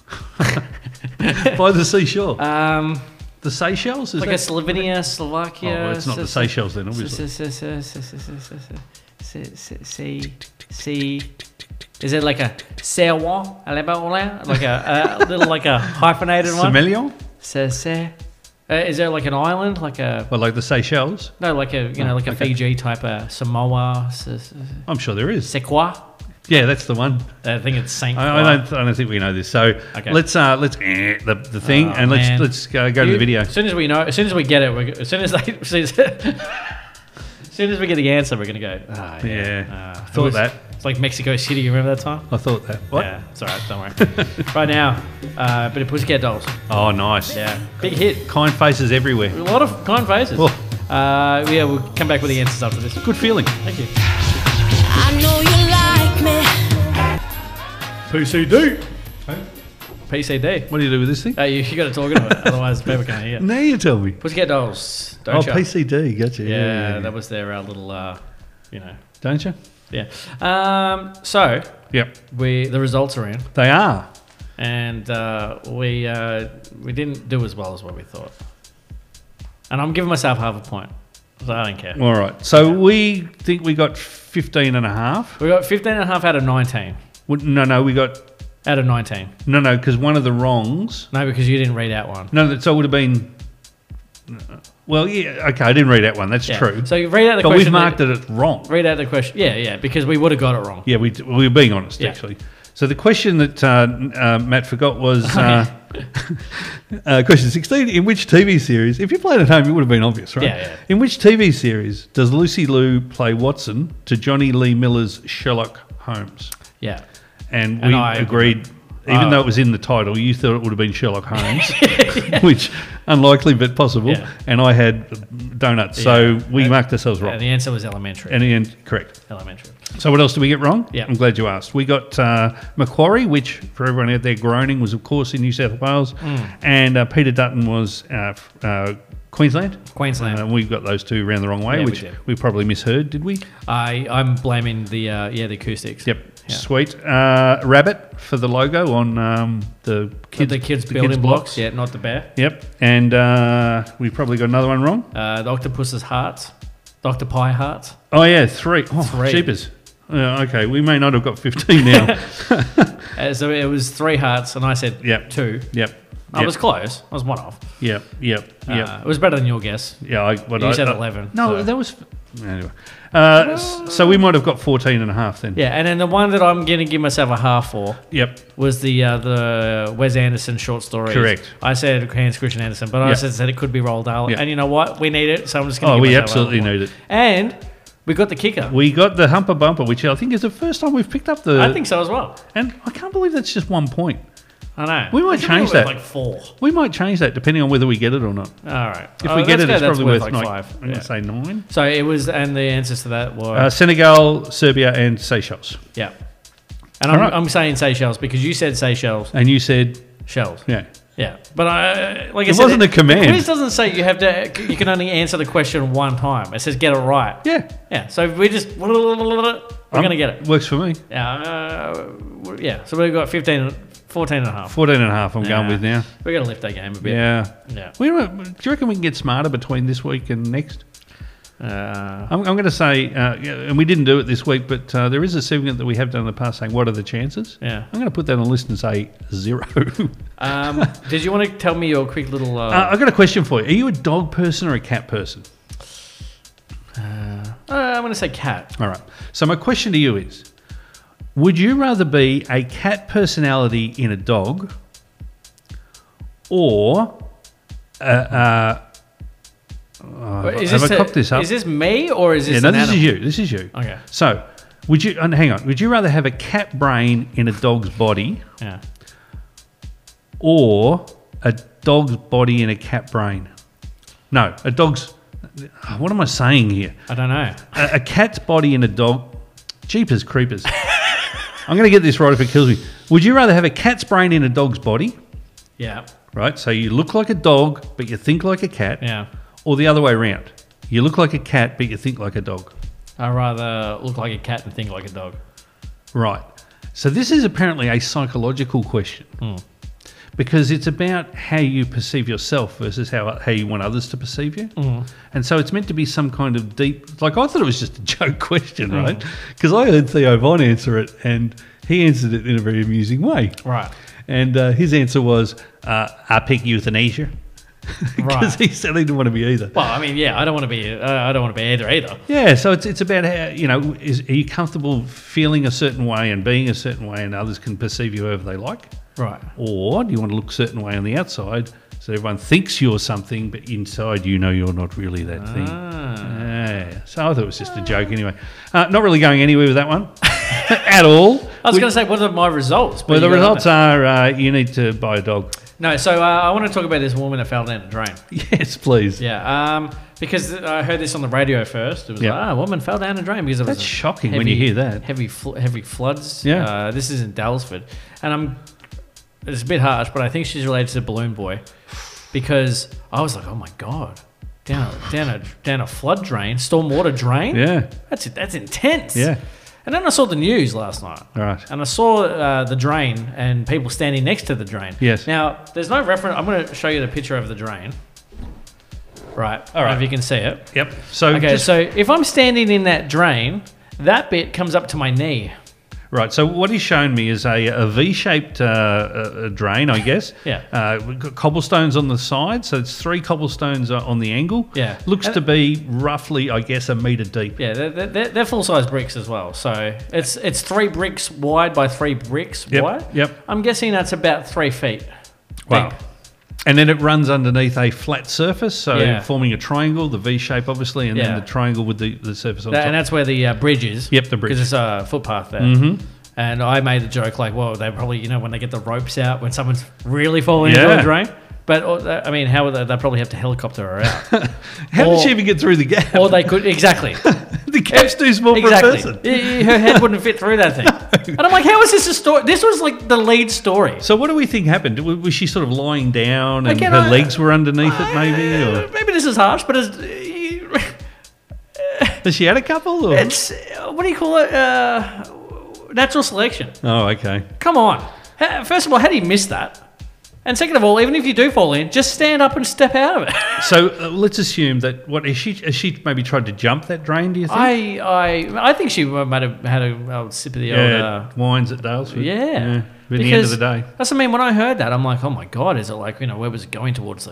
by the seashore.
Um,
the Seychelles is
like
that?
a Slovenia, Slovakia.
Oh, well, it's not the
s- s-
Seychelles then, obviously.
s- s- s- s- s- s- s- s- s- See, see. Is it like a Sewa, like a, a little like a hyphenated one?
Semelion?
Se, se. Uh, is there like an island, like a
Well, like the Seychelles?
no, like a you know,
Oh,
like a
okay.
Fiji type of Samoa, se, se,
I'm sure there is.
Sequa?
Yeah, that's the one.
I think it's Saint.
I, I don't. I don't think we know this. So
Okay.
let's uh, let's eh, the the thing,
Oh,
and let's
man.
let's go, go to the video.
As soon as we know, as soon as we get it, we're, go- as soon as they, as soon as, as soon as we get the answer, we're gonna go. Ah, yeah,
Yeah,
Ah, it
thought
was-
that.
It's like Mexico City. You remember that time?
I thought that. What?
Yeah, it's alright. Don't worry. Right now, uh, bit of Pussycat Dolls.
Oh, nice.
Yeah, big hit.
Kind faces everywhere.
A lot of kind faces.
Oh.
Uh, yeah, we'll come back with the answers after this.
Good feeling.
Thank you.
I know you like me.
P C D. P C D.
What do you do with this thing?
Uh, you you got to talk into it, otherwise people can't hear.
Now you tell me.
Pussycat Dolls. Don't
Oh,
you?
P C D. Gotcha.
Yeah,
Yeah, yeah,
that was their uh, little, uh, you know,
Don't you?
yeah. Um, so
Yep.
we the results are in,
They are.
and uh, we uh, we didn't do as well as what we thought. And I'm giving myself half a point, so I don't care.
All right. So we think we got fifteen and a half.
We got fifteen and a half out of nineteen.
Well, No, no, we got
Out of nineteen.
no, no, because one of the wrongs.
No, because you didn't read out one.
No, that so it would have been. Well, yeah, okay, I didn't read that one. That's
Yeah.
true.
So you read out the
But
question.
we've marked it as wrong.
Read out the question. Yeah, yeah, because we would have got it wrong.
Yeah, we we were being honest
Yeah.
actually. So the question that uh, uh, Matt forgot was uh, uh, question sixteen. In which T V series? If you played at home, it would have been obvious, right?
Yeah, yeah.
In which T V series does Lucy Liu play Watson to Johnny Lee Miller's Sherlock Holmes?
Yeah.
And we
And I-
agreed. Even
Oh.
though it was in the title, you thought it would have been Sherlock Holmes, which unlikely but possible.
Yeah.
And I had donuts, so
Yeah.
we
And-
marked ourselves
Uh,
wrong.
the answer was elementary.
And the end, correct.
elementary.
So what else did we get wrong?
Yeah.
I'm glad you asked. We got uh, Macquarie, which for everyone out there groaning was of course in New South Wales,
Mm.
and uh, Peter Dutton was uh, f- uh, Queensland.
Queensland.
Uh, we got those two around the wrong way,
Yeah, we
which
did.
we, probably misheard, did we?
I I'm blaming the uh, yeah the acoustics.
Yep.
Yeah.
Sweet. Uh, Rabbit for the logo on um, the kids,
the kids building blocks. Yeah, not the bear.
Yep. And uh, we probably got another one wrong.
Uh, the octopus's hearts. Doctor Pie hearts.
Oh yeah, three. Oh,
Three.
cheapers. Uh, okay, we may not have got fifteen now.
Uh, so it was three hearts, and I said
Yep.
two.
Yep.
I
Yep.
was close. I was one off.
Yep. Yep. Yep.
Uh, it was better than your guess.
Yeah, I, what
You
I,
said
I-
eleven,
No,
so-
that was Anyway, uh, s- so we might have got fourteen and a half then.
Yeah, and then the one that I'm going to give myself a half for
Yep.
was the uh, the Wes Anderson short story.
Correct.
I said Hans Christian Andersen, but I
Yep.
said, said it could be Roald Dahl.
Yep.
And you know what? We need it, so I'm just going to
Oh,
give
we
myself
absolutely
a half
need
for
it.
And we got the kicker.
We got the Humper Bumper, which I think is the first time we've picked up the.
I think so as well.
And I can't believe that's just one point.
I know.
We might
I think
change
we're
that.
Like four.
We might change that depending on whether we get it or not.
All right.
If
Oh,
we get
let's
it,
go,
it's
that's
probably worth
like
like,
five.
I'm going
Yeah.
to say nine.
So it was, and the answers to that were
Uh, Senegal, Serbia, and Seychelles.
yeah. And I'm,
All right.
I'm saying Seychelles because you said Seychelles
And you said,
shells.
yeah.
Yeah, but I like I
It
said,
wasn't a command.
The quiz doesn't say you have to. You can only answer the question one time. It says get it right.
Yeah.
Yeah. So we just we're
Um,
gonna get it.
Works for me.
Yeah. Uh, yeah. So we've got fifteen, fourteen and a half.
fourteen and a half I'm going
Yeah.
with now.
We're gonna lift that game a bit.
Yeah.
Yeah.
We, do you reckon we can get smarter between this week and next?
Uh,
I'm, I'm going to say, uh, yeah, and we didn't do it this week, but uh, there is a segment that we have done in the past saying, what are the chances?
yeah.
I'm going to put that on the list and say zero.
Um, did you want to tell me your quick little? Uh,
uh, I've got a question for you. Are you a dog person or a cat person?
uh, I'm gonna say cat.
All right. So my question to you is, would you rather be a cat personality in a dog or a... Uh, uh,
Is
have
this
I
a-
cocked this up?
Is this me or is this?
yeah, no,
an
this is
animal?
you. This is you.
Okay.
So, would you... And hang on. Would you rather have a cat brain in a dog's body
Yeah.
or a dog's body in a cat brain? No, a dog's... What am I saying here?
I don't know.
A, a cat's body in a dog... Jeepers creepers. I'm going to get this right if it kills me. Would you rather have a cat's brain in a dog's body,
Yeah.
right? So you look like a dog, but you think like a cat,
Yeah.
or the other way around? You look like a cat, but you think like a dog.
I'd rather look like a cat and think like a dog.
Right. So this is apparently a psychological question because it's about how you perceive yourself versus how how you want others to perceive you. And so it's meant to be some kind of deep... Like, I thought it was just a joke question, right? Because I heard Theo Von answer it, and he answered it in a very amusing way.
Right.
And uh, his answer was, uh, I pick euthanasia. Because
Right.
he said he didn't want to be either.
Well, I mean, yeah, I don't want to be. Uh, I don't want to be either either.
Yeah, so it's it's about how, you know, is, are you comfortable feeling a certain way and being a certain way and others can perceive you however they like?
Right.
Or do you want to look a certain way on the outside so everyone thinks you're something, but inside you know you're not really that thing?
Ah.
Yeah, so I thought it was just a joke anyway. Uh, not really going anywhere with that one at all.
I was going to say, what are my results? But
Well, the
you got
results
that.
are uh, you need to buy a dog.
No, so uh, I want to talk about this woman that fell down a drain.
Yes, please.
Yeah, um, because I heard this on the radio first. It was
Yeah.
like, ah, a woman fell down a drain because it was
That's
a
shocking when you hear that.
Heavy, fl- heavy floods.
Yeah.
Uh, this is in Dalesford. And I'm, it's a bit harsh, but I think she's related to Balloon Boy because I was like, oh my God, down, a- down, a, down a flood drain, stormwater drain?
Yeah,
That's, that's intense.
yeah.
And then I saw the news last night.
All right.
And I saw uh, the drain and people standing next to the drain.
Yes.
Now, there's no reference. I'm going to show you the picture of the drain. Right.
All right.
If you can see it.
Yep. So
Okay,
just-
so if I'm standing in that drain, that bit comes up to my knee.
Right, so what he's shown me is a, a V-shaped uh, uh, drain, I guess.
Yeah.
Uh, we've got cobblestones on the side, so it's three cobblestones uh, on the angle.
Yeah.
Looks
And-
to be roughly, I guess, a metre deep.
Yeah, they're, they're, they're full-size bricks as well. So it's it's three bricks wide by three bricks
Yep,
wide.
yep.
I'm guessing that's about three feet.
Wow.
deep.
And then it runs underneath a flat surface, so
Yeah.
forming a triangle, the V shape obviously, and
Yeah.
then the triangle with the, the surface on
That-
top.
and that's where the uh, bridge is.
Yep, the bridge.
Because it's a footpath there.
Mm-hmm.
And I made a joke like, well, they probably, you know, when they get the ropes out, when someone's really falling into
Yeah.
a drain. But, uh, I mean, how would they, they probably have to helicopter her out.
How
or-
did she even get through the gap?
Or they could, exactly.
the gap's too small
exactly.
for a person.
Y- y- Her head wouldn't fit through that thing. And I'm like, how is this a story? This was like the lead story.
So what do we think happened? W- Was she sort of lying down and
Again,
her
I-
legs were underneath it maybe?
Uh,
Or
maybe this is harsh, but it's,
has she had a couple? Or?
it's uh, what do you call it? Uh, natural selection.
Oh, okay.
Come on. Ha- First of all, how do you miss that? And second of all, even if you do fall in, just stand up and step out of it.
So uh, let's assume that what is she? Has she maybe tried to jump that drain? Do you think?
I, I, I think she might have had a old sip of the old.
yeah,
Uh,
wines at Dalesford.
yeah.
But at the end of the day,
That's what I mean. When I heard that, I'm like, oh my God, is it like, you know, where was it going towards? Like, you know,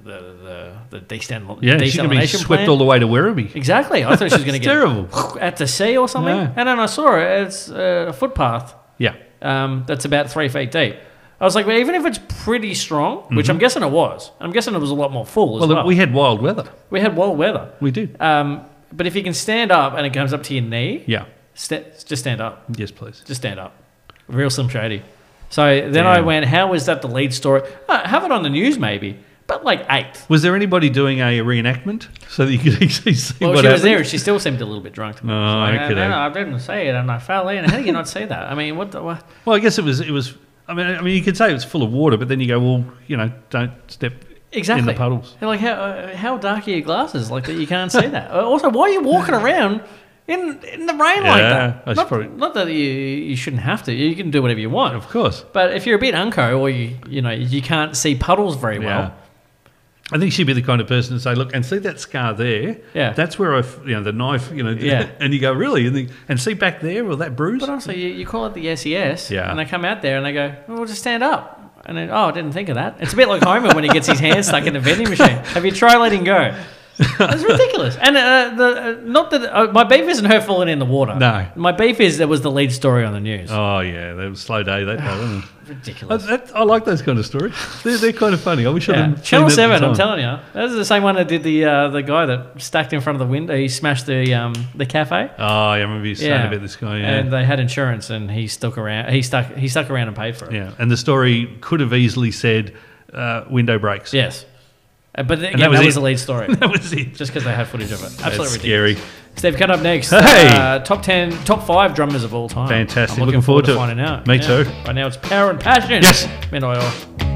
the the the desalination
Yeah, she's going to be swept
plant.
all the way to Werribee.
Exactly. I thought she was going to
It's
get
terrible.
at the sea or something.
Yeah.
And then I saw it. It's a footpath
Yeah.
um, that's about three feet deep. I was like, well, even if it's pretty strong, which I'm guessing it was, I'm guessing it was a lot more full as
Well,
well.
we had wild weather.
we had wild weather.
We did.
Um, but if you can stand up and it comes up to your knee,
Yeah.
sta- just stand up.
Yes, please.
Just stand up. Real Slim Shady. So then I
Damn.
went, how is that the lead story? Uh, have it on the news maybe, but like eighth.
Was there anybody doing a reenactment so that you could actually see
Well,
what
she
happened?
was there and she still seemed a little bit drunk to me.
Oh,
She's like,
okay,
no, no,
okay.
I didn't say it and I fell in. How do you not say that? I mean, what the... What?
Well, I guess it was. It was. I mean, I mean, you could say it was full of water, but then you go, well, you know, don't step
Exactly.
in the puddles.
They're like, how, uh, how dark are your glasses? Like that you can't see that. Uh, Also, why are you walking around in in the rain like
Yeah,
that?
that's
Not,
probably-
not that you you shouldn't have to. You can do whatever you want.
Of course.
But if you're a bit unco or you you know you can't see puddles very
Yeah.
well,
I think she'd be the kind of person to say, look, and see that scar there?
Yeah.
That's where I, f- you know, the knife, you know,
Yeah.
and you go, really? And, the, and see back there, or that bruise?
but also you, you call it the S E S,
Yeah.
and they come out there and they go, oh, well, just stand up. And then, oh, I didn't think of that. It's a bit like Homer when he gets his hand stuck in the vending machine. Have you tried letting go? It's ridiculous. And uh, the uh, not that uh, my beef isn't her falling in the water.
No.
My beef is that was the lead story on the news.
Oh, yeah, that was a slow day, that day, wasn't it? I,
Ridiculous.
that, I like those kind of stories. They're, they're kind of funny. I wish I
Yeah.
had
Channel
seen that at
Seven,
the
I'm
time.
telling you, that was the same one that did the uh, the guy that stacked in front of the window. He smashed the um, the cafe.
Oh, yeah, I remember you saying
Yeah.
about this guy, yeah.
And they had insurance, and he stuck around. He stuck. He stuck around and paid for it.
yeah, and the story could have easily said uh, window breaks.
Yes. Uh, but again,
that
that
was
was,
it.
the lead story.
That was it.
Just because they had footage of it. Absolutely
That's
ridiculous.
scary.
Steve, cut up next.
Hey!
Uh, top ten, top five drummers of all time.
Fantastic.
I'm looking,
Looking forward to it.
finding out.
Me
Yeah.
too.
Right now it's Power and Passion.
Yes.
Mid Oil.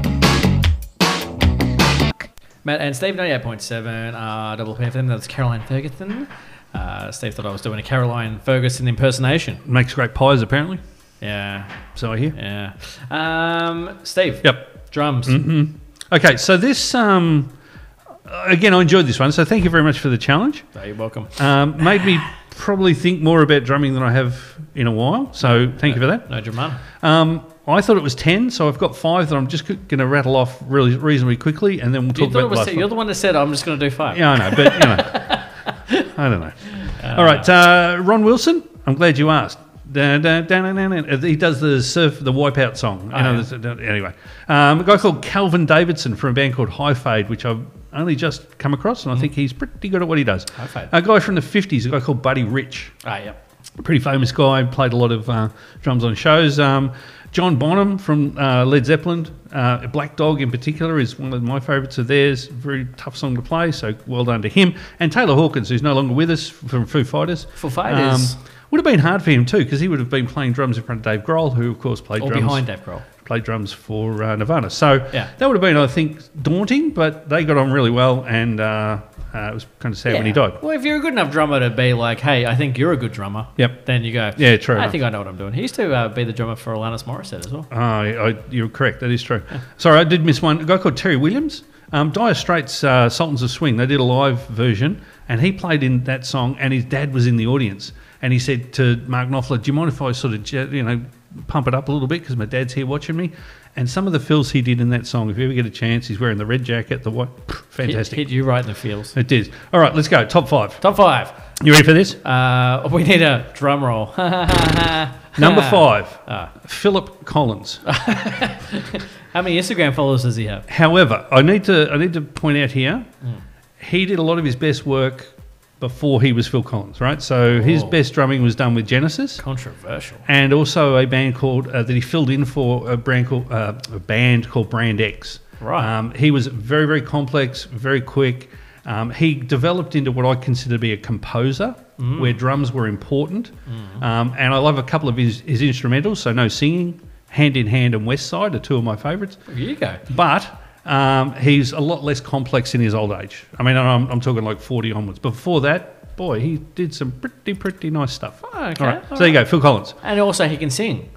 Matt and Steve, ninety-eight point seven. Uh, double P F M. That's Caroline Ferguson. Uh, Steve thought I was doing a Caroline Ferguson impersonation.
Makes great pies, apparently.
Yeah.
So I hear.
Yeah. Um, Steve.
Yep.
Drums.
Mm-hmm. Okay, so this, um, again, I enjoyed this one, so thank you very much for the challenge.
Oh, you're welcome.
Um, made me probably think more about drumming than I have in a while, so thank you for that.
No drama.
Um, I thought it was ten, so I've got five that I'm just going to rattle off really reasonably quickly, and then we'll
You
talk
thought it
about the
was,
last
you're
one.
the one that said, I'm just going to do five.
Yeah, I know, but, you know, I don't know. All right, uh, Ron Wilson, I'm glad you asked. Da, da, da, da, da, da. He does the surf, the Wipeout song. You
Oh,
know,
yeah.
this- uh, anyway, um, a guy called Calvin Davidson from a band called High Fade, which I've only just come across, and I think he's pretty good at what he does.
High Fade.
A guy from the fifties, a guy called Buddy Rich,
Ah, yeah.
pretty famous guy, played a lot of uh, drums on shows. Um, John Bonham from uh, Led Zeppelin, uh, Black Dog in particular is one of my favourites of theirs. Very tough song to play, so well done to him. And Taylor Hawkins, who's no longer with us from Foo Fighters.
Foo Fighters.
would have been hard for him too, because he would have been playing drums in front of Dave Grohl, who of course played
Or
drums.
behind Dave Grohl.
Played drums for uh, Nirvana. So
Yeah.
that would have been, I think, daunting, but they got on really well, and uh, uh, it was kind of sad when he died.
Well, if you're a good enough drummer to be like, hey, I think you're a good drummer.
Yep.
Then you go,
Yeah, true
I
enough.
think I know what I'm doing. He used to uh, be the drummer for Alanis Morissette as well.
Oh, I, I, you're correct. That is true. Sorry, I did miss one. A guy called Terry Williams. Um, Dire Straits' uh, Sultans of Swing. They did a live version, and he played in that song, and his dad was in the audience. And he said to Mark Knopfler, "Do you mind if I sort of, j- you know, pump it up a little bit because my dad's here watching me?" And some of the fills he did in that song, if you ever get a chance, he's wearing the red jacket, the white, fantastic.
Hit, hit you right in the feels.
It did. All right, let's go. Top five.
Top five.
You ready for this?
Uh, we need a drum roll.
Number five,
Ah.
Philip Collins.
How many Instagram followers does he have?
However, I need to I need to point out here, he did a lot of his best work before he was Phil Collins, right? So his
Oh.
best drumming was done with Genesis,
Controversial.
and also a band called uh, that he filled in for a brand called uh, a band called Brand X.
Right.
Um, he was very very complex, very quick. Um, he developed into what I consider to be a composer, where drums were important. Um, and I love a couple of his, his instrumentals. So No Singing, Hand in Hand, and West Side are two of my favourites.
Here you go.
But um, he's a lot less complex in his old age. I mean, I'm, I'm talking like forty onwards. But before that, boy, he did some pretty, pretty nice stuff.
Oh, okay.
All right,
All
so there you go, Phil Collins.
And also he can sing.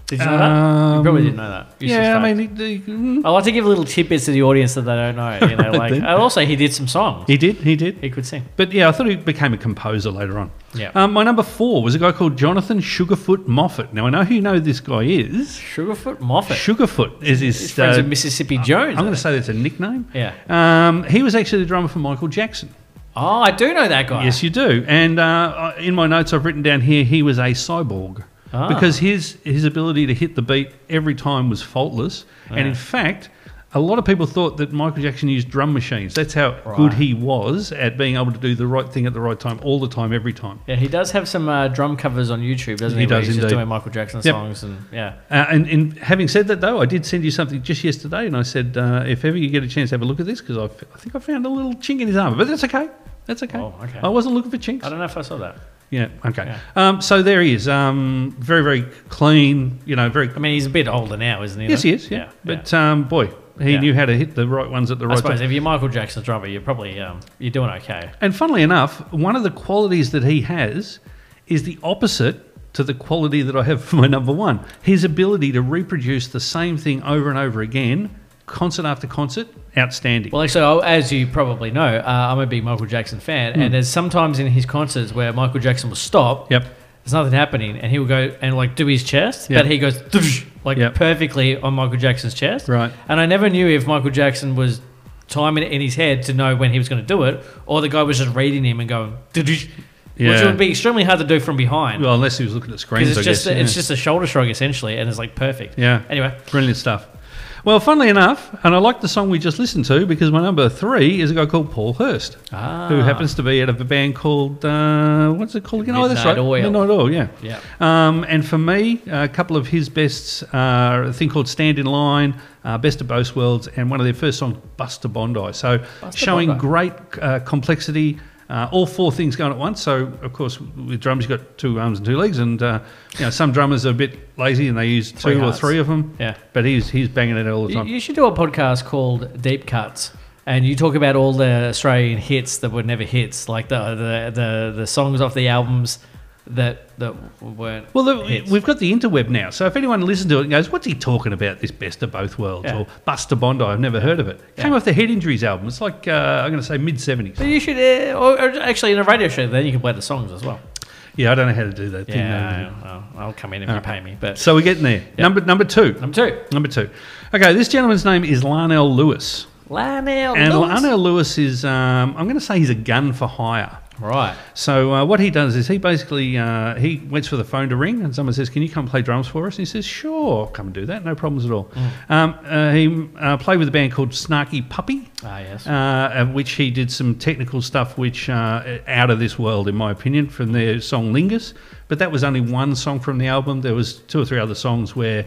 Did you know that? You probably didn't know that. Useless
Yeah, I
fact.
mean, he, he,
I like to give little tidbits to the audience that they don't know. You know, like, and also he did some songs.
he did, he did.
He could sing.
But yeah, I thought he became a composer later on.
Yeah.
Um, my number four was a guy called Jonathan Sugarfoot Moffat. Now, I know who you know who this guy is.
Sugarfoot Moffat.
Sugarfoot is his...
He's friends
uh,
with Mississippi Jones.
I'm going
I
to say that's a nickname.
Yeah.
Um, he was actually the drummer for Michael Jackson.
Oh, I do know that guy.
Yes, you do. And uh, in my notes, I've written down here he was a cyborg.
Ah.
Because his his ability to hit the beat every time was faultless. And
Yeah.
in fact, a lot of people thought that Michael Jackson used drum machines. That's how
Right.
good he was at being able to do the right thing at the right time, all the time, every time.
Yeah, he does have some uh, drum covers on YouTube, doesn't he?
He
where
does
he's just
indeed.
doing Michael Jackson
Yep.
songs and yeah.
Uh, and, and having said that, though, I did send you something just yesterday, and I said, uh, if ever you get a chance to have a look at this, because I think I found a little chink in his armour. But that's okay. That's okay.
Oh, okay.
I wasn't looking for chinks.
I don't know if I saw that.
Yeah, okay.
Yeah.
Um, so there he is. Um, very, very clean, you know, very...
I mean, he's a bit older now, isn't he?
yes,
though?
he is, yeah.
yeah.
But, um, boy, he
Yeah.
knew how to hit the right ones at the
I
right
suppose
time.
if you're Michael Jackson's drummer, you're probably um, you're doing okay.
And funnily enough, one of the qualities that he has is the opposite to the quality that I have for my number one. His ability to reproduce the same thing over and over again, concert after concert, outstanding.
Well, actually, oh, as you probably know, uh, I'm a big Michael Jackson fan, and there's sometimes in his concerts where Michael Jackson will stop.
Yep.
There's nothing happening, and he will go and like do his chest,
Yep.
but he goes "Doosh," like
Yep.
perfectly on Michael Jackson's chest.
Right.
And I never knew if Michael Jackson was timing it in his head to know when he was going to do it, or the guy was just reading him and going "Doosh," which
Yeah.
would be extremely hard to do from behind.
Well, unless he was looking at screens,
Because
I
it's just
guess.
a, it's
yeah.
just a shoulder shrug essentially, and it's like perfect.
Yeah.
Anyway,
Brilliant stuff. Well, funnily enough, and I like the song we just listened to because my number three is a guy called Paul Hurst,
ah,
who happens to be out of a band called, uh, what's it called again? oh, that's
Midnight
right.
Oil.
Midnight Oil, yeah.
yeah,
Um, and for me, a couple of his bests are a thing called Stand in Line, uh, Best of Both Worlds, and one of their first songs, Buster Bondi. So
Buster
showing
Bondi.
great uh, complexity, uh, all four things going at once. So, of course, with drums, you've got two arms and two legs, and uh, you know some drummers are a bit lazy and they use
Three
two or
hearts.
three of them.
yeah.
But he's he's banging it all the
You,
time.
you should do a podcast called Deep Cuts, and you talk about all the Australian hits that were never hits, like the the the, the songs off the albums that that weren't.
Well, the,
hits.
we've got the interweb now, so if anyone listens to it and goes, "What's he talking about? This Best of Both Worlds?"
Yeah.
or Buster Bondi, I've never heard of it. Came
Yeah.
off the Head Injuries album. It's like uh, I'm going to say mid seventies.
But you should, uh, or, or actually in a radio show, then you can play the songs as well.
Yeah, I don't know how to do that thing.
Yeah,
though.
I'll, I'll come in if
All
you
right.
pay me. But
So we're getting there. Number number two.
number two,
Number two. Okay, this gentleman's name is Larnell Lewis.
Lionel
And
Lewis.
Larnell Lewis is, um, I'm going to say he's a gun for hire.
Right.
So uh, what he does is he basically, uh, he waits for the phone to ring and someone says, can you come play drums for us? And he says, sure, I'll come and do that, no problems at all.
Mm.
Um, uh, he uh, played with a band called Snarky Puppy,
Ah, yes.
uh, of which he did some technical stuff which uh, out of this world, in my opinion, from their song Lingus. But that was only one song from the album. There was two or three other songs where,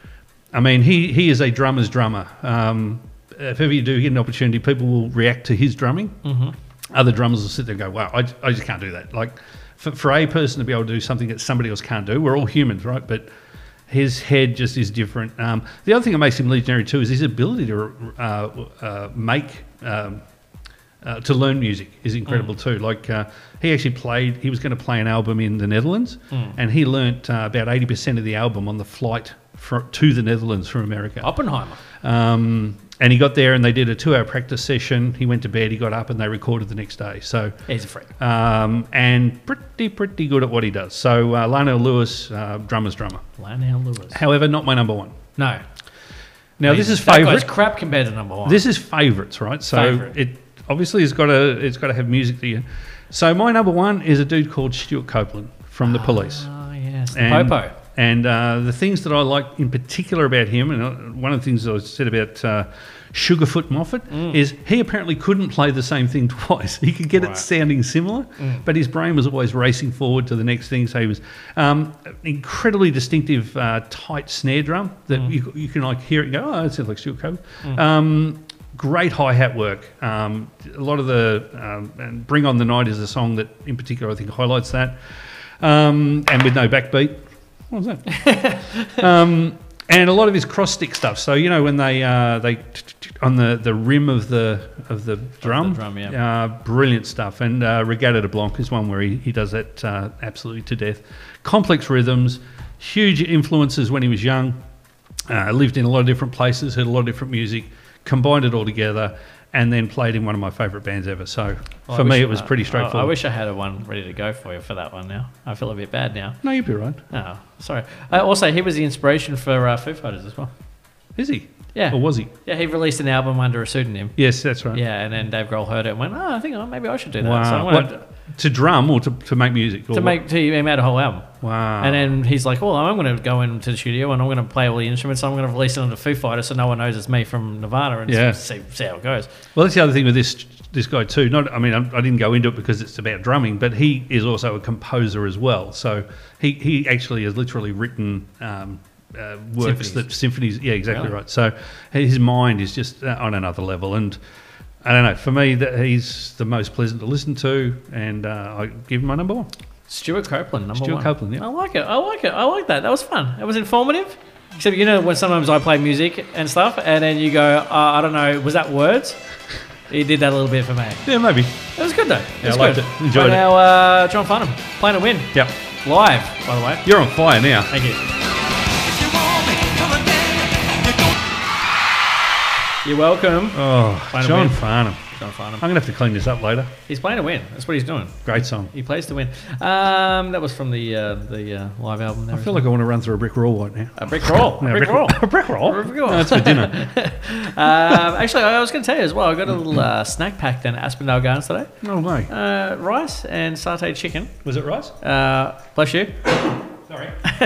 I mean, he, he is a drummer's drummer. Um, if ever you do get an opportunity, people will react to his drumming.
Mm-hmm.
Other drummers will sit there and go, wow, I, I just can't do that. Like, for, for a person to be able to do something that somebody else can't do, we're all humans, right? But his head just is different. Um, the other thing that makes him legendary too is his ability to uh, uh, make, um, uh, to learn music is incredible too. Like, uh, he actually played, he was going to play an album in the Netherlands, and he learnt uh, about eighty percent of the album on the flight for, to the Netherlands from America.
Oppenheimer.
Um, and he got there and they did a two-hour practice session. He went to bed, he got up, and they recorded the next day. So,
He's a freak.
um, and pretty, pretty good at what he does. So, uh, Lionel Lewis, uh, drummer's drummer.
Lionel Lewis.
However, not my number one.
No.
Now, this is
That guy's
favourite.
crap compared to number one.
This is favourites, right? So
Favourite.
it obviously has got to it's got to have music to you. So my number one is a dude called Stuart Copeland from the Police.
Oh, yes. The
And,
Popo.
and uh, the things that I like in particular about him, and uh, one of the things I said about uh, Sugarfoot Moffat is he apparently couldn't play the same thing twice. He could get
Right.
it sounding similar, but his brain was always racing forward to the next thing. So he was um, an incredibly distinctive, uh, tight snare drum that you, you can like hear it and go, oh, it sounds like Stuart Copeland. Um, great hi-hat work. Um, a lot of the um, and Bring On the Night is a song that in particular I think highlights that. Um, and with no backbeat. What was that? um, and a lot of his cross stick stuff. So you know when they uh, they on the, the rim of the of the drum,
drum, yeah.
uh, brilliant stuff. And uh, Regatta de Blanc is one where he, he does that uh, absolutely to death. Complex rhythms, huge influences when he was young. Uh, lived in a lot of different places, heard a lot of different music, combined it all together, and then played in one of my favourite bands ever. So
Well,
for
I
me,
wish-
it was
uh,
pretty
I-
straightforward.
I, wish I had a one ready to go for you for that one now. I feel a bit bad now.
No, you'd be right.
Oh, sorry. Uh, also, he was the inspiration for uh, Foo Fighters as well.
Is he?
Yeah.
Or was he?
Yeah, he released an album under a pseudonym.
Yes, that's right.
Yeah, and then Dave Grohl heard it and went, oh, I think oh, maybe I should do that.
Wow.
So I wanted
What, to drum or to, to make music? Or
to
what?
make to he made a whole album.
Wow.
And then he's like, well, I'm going to go into the studio and I'm going to play all the instruments. I'm going to release it under Foo Fighters so no one knows it's me from Nirvana and
Yeah.
see, see how it goes.
Well, that's the other thing with this this guy too. Not, I mean, I, I didn't go into it because it's about drumming, but he is also a composer as well. So he, he actually has literally written um, uh, works
Symphonies.
that symphonies. Yeah, exactly
Really?
right. So his mind is just uh, on another level, and I don't know. For me, that he's the most pleasant to listen to, and uh, I give him my number one.
Stuart Copeland, number
Stuart
one.
Copeland, yeah.
I like it. I like it. I like that. That was fun. It was informative. Except, you know, when sometimes I play music and stuff, and then you go, uh, I don't know, was that words? He did that a little bit for me.
Yeah, maybe.
It was good, though. It
Yeah,
was
I liked
good.
it. Enjoyed
Right
it.
now, uh, John Farnham, playing to win.
Yep.
Live, by the way.
You're on fire now.
Thank you.
If you want me, come again. You don't
You're welcome.
Oh,
Playing to
John
win.
Farnham.
John Farnham.
I'm gonna have to clean this up later.
He's playing to win. That's what he's doing.
Great song.
He plays to win. Um, that was from the uh, the uh, live album. There
I feel like I want to run through a brick wall right now.
a brick roll. A
No,
brick roll.
A brick roll.
A brick roll.
No, that's for dinner.
um, actually, I was going to tell you as well. I got a little uh, snack pack down at Aspendale Gardens today.
No way.
Uh, rice and satay chicken.
Was it rice?
Uh, bless you.
Sorry.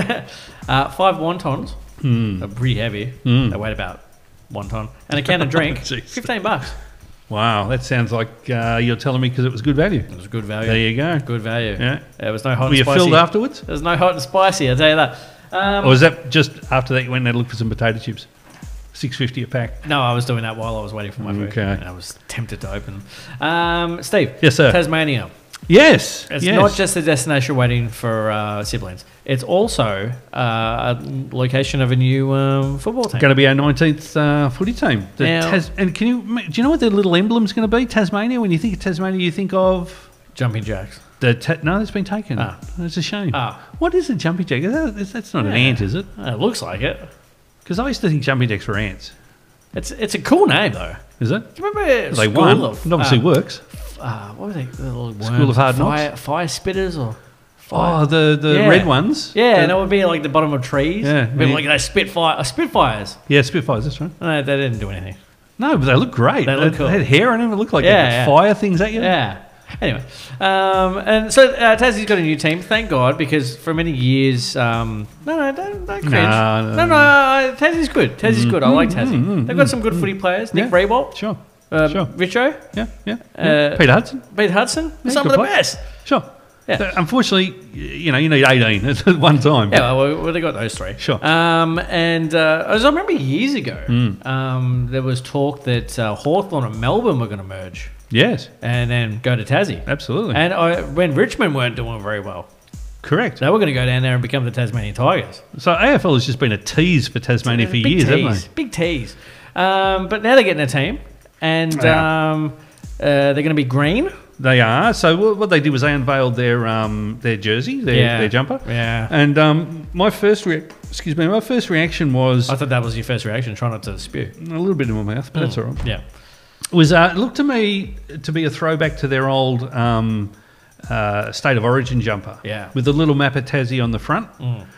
Uh, five wontons.
Hmm.
They're pretty heavy. They weigh about one ton. And a can of drink.
Jeez.
Fifteen bucks.
Wow, that sounds like uh, you're telling me because it was good value.
It was good value.
There you go.
Good value.
Yeah.
There was no hot
Were
and
you
spicy.
filled afterwards?
There was no hot and spicy. I'll tell you that. Um,
Or was that just after that you went and had a look for some potato chips? six fifty a pack.
No, I was doing that while I was waiting for my food.
Okay.
And I was tempted to open them. Um, Steve.
Yes, sir.
Tasmania.
Yes.
It's
yes.
not just a destination waiting for uh, siblings. It's also uh, a location of a new um, football team.
going to be our nineteenth uh, footy team. The
Now-
Tas- and can you do you know what the little emblem's going to be? Tasmania. When you think of Tasmania, you think of
Jumping jacks.
the ta- no. It's been taken.
Ah.
It's a shame.
Ah.
What is a jumping jack? Is that, is, that's not an
Yeah.
ant, is it?
Uh, it looks like it.
Because I used to think jumping jacks were ants.
It's it's a cool name though.
Is it?
Do you remember
They
School
won.
of,
It obviously
um,
works.
Uh, what were they? The little worms?
School of Hard Knocks?
fire, fire spitters or fire?
Oh, the, the
Yeah.
red ones.
Yeah,
The-
and it would be like the bottom of trees.
Yeah,
It'd be
when you-
like they spitfire, uh, spitfires.
yeah, Spitfires. That's right.
No, they didn't do anything.
No, but they look great.
They look cool.
had hair on them. It looked like
Yeah,
they
yeah.
could fire things at you.
Yeah. Anyway, um, and so uh, Tassie's got a new team. Thank God, because for many years, um, no, no, don't, don't cringe.
No,
no,
no,
no, uh, Tassie's good. Tassie's good. I like Tassie. They've got some good footy players. Nick
Yeah.
Rehbold,
Sure.
um,
Sure.
Richo,
Yeah, yeah.
Uh,
yeah. Peter Hudson.
Pete Hudson.
Yeah,
some of
good
the
play.
best.
Sure.
Yeah.
So, unfortunately, y- you know, you need eighteen at one time.
Yeah, well, well, they got those three.
Sure.
Um, and uh, as I remember years ago,
Hmm.
um, there was talk that uh, Hawthorn and Melbourne were going to merge
Yes,
and then go to Tassie.
absolutely.
And I, when Richmond weren't doing very well,
Correct.
they were going to go down there and become the Tasmanian Tigers.
So A F L has just been a tease for Tasmania for
Big
years,
tease,
haven't
Big tease. Um, but now they're getting a team, and
Yeah.
um, uh, they're going to be green.
they? They are. So what, what they did was they unveiled their um, their jersey, their,
Yeah.
their jumper.
Yeah.
And um, my first rea- excuse me, my first reaction was
I thought that was your first reaction. Try not to spew.
a little bit in my mouth, but that's all right.
Yeah.
Was uh, it looked to me to be a throwback to their old um, uh, State of Origin jumper.
Yeah.
With the little map of Tassie on the front.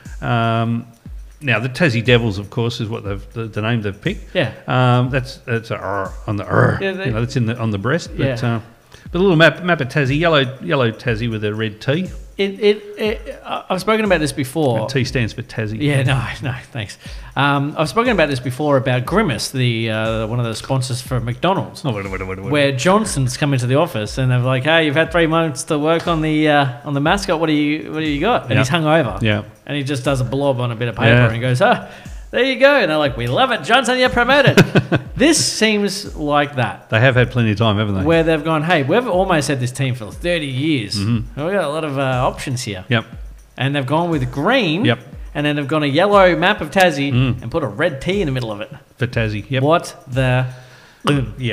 Um, now the Tassie Devils, of course, is what they've the, the name they've picked.
Yeah.
Um, that's that's a R on the R.
Yeah, they-
you know, that's in the on the breast. But,
Yeah.
uh, but a little map map of Tassie, yellow yellow Tassie with a red T.
It, it, it, I- I've spoken about this before.
And T stands for Tassie.
Yeah, no, no, thanks. Um, I've spoken about this before about Grimace, the uh, one of the sponsors for McDonald's,
Oh, wait, wait, wait, wait.
where Johnson's come into the office and they're like, "Hey, you've had three months to work on the uh, on the mascot. What do you what do you got?" And
Yeah.
he's hungover.
Yeah.
And he just does a blob on a bit of paper
Yeah.
and he goes, "Ah, there you go." And they're like, "We love it, Johnson. You're promoted." This seems like that.
They have had plenty of time, haven't they?
Where they've gone, hey, we've almost had this team for thirty years.
Mm-hmm.
We've got a lot of uh, options here.
Yep.
And they've gone with green.
Yep.
And then they've gone a yellow map of Tassie
Mm.
and put a red T in the middle of it.
For Tassie. Yep.
What the?
Yeah.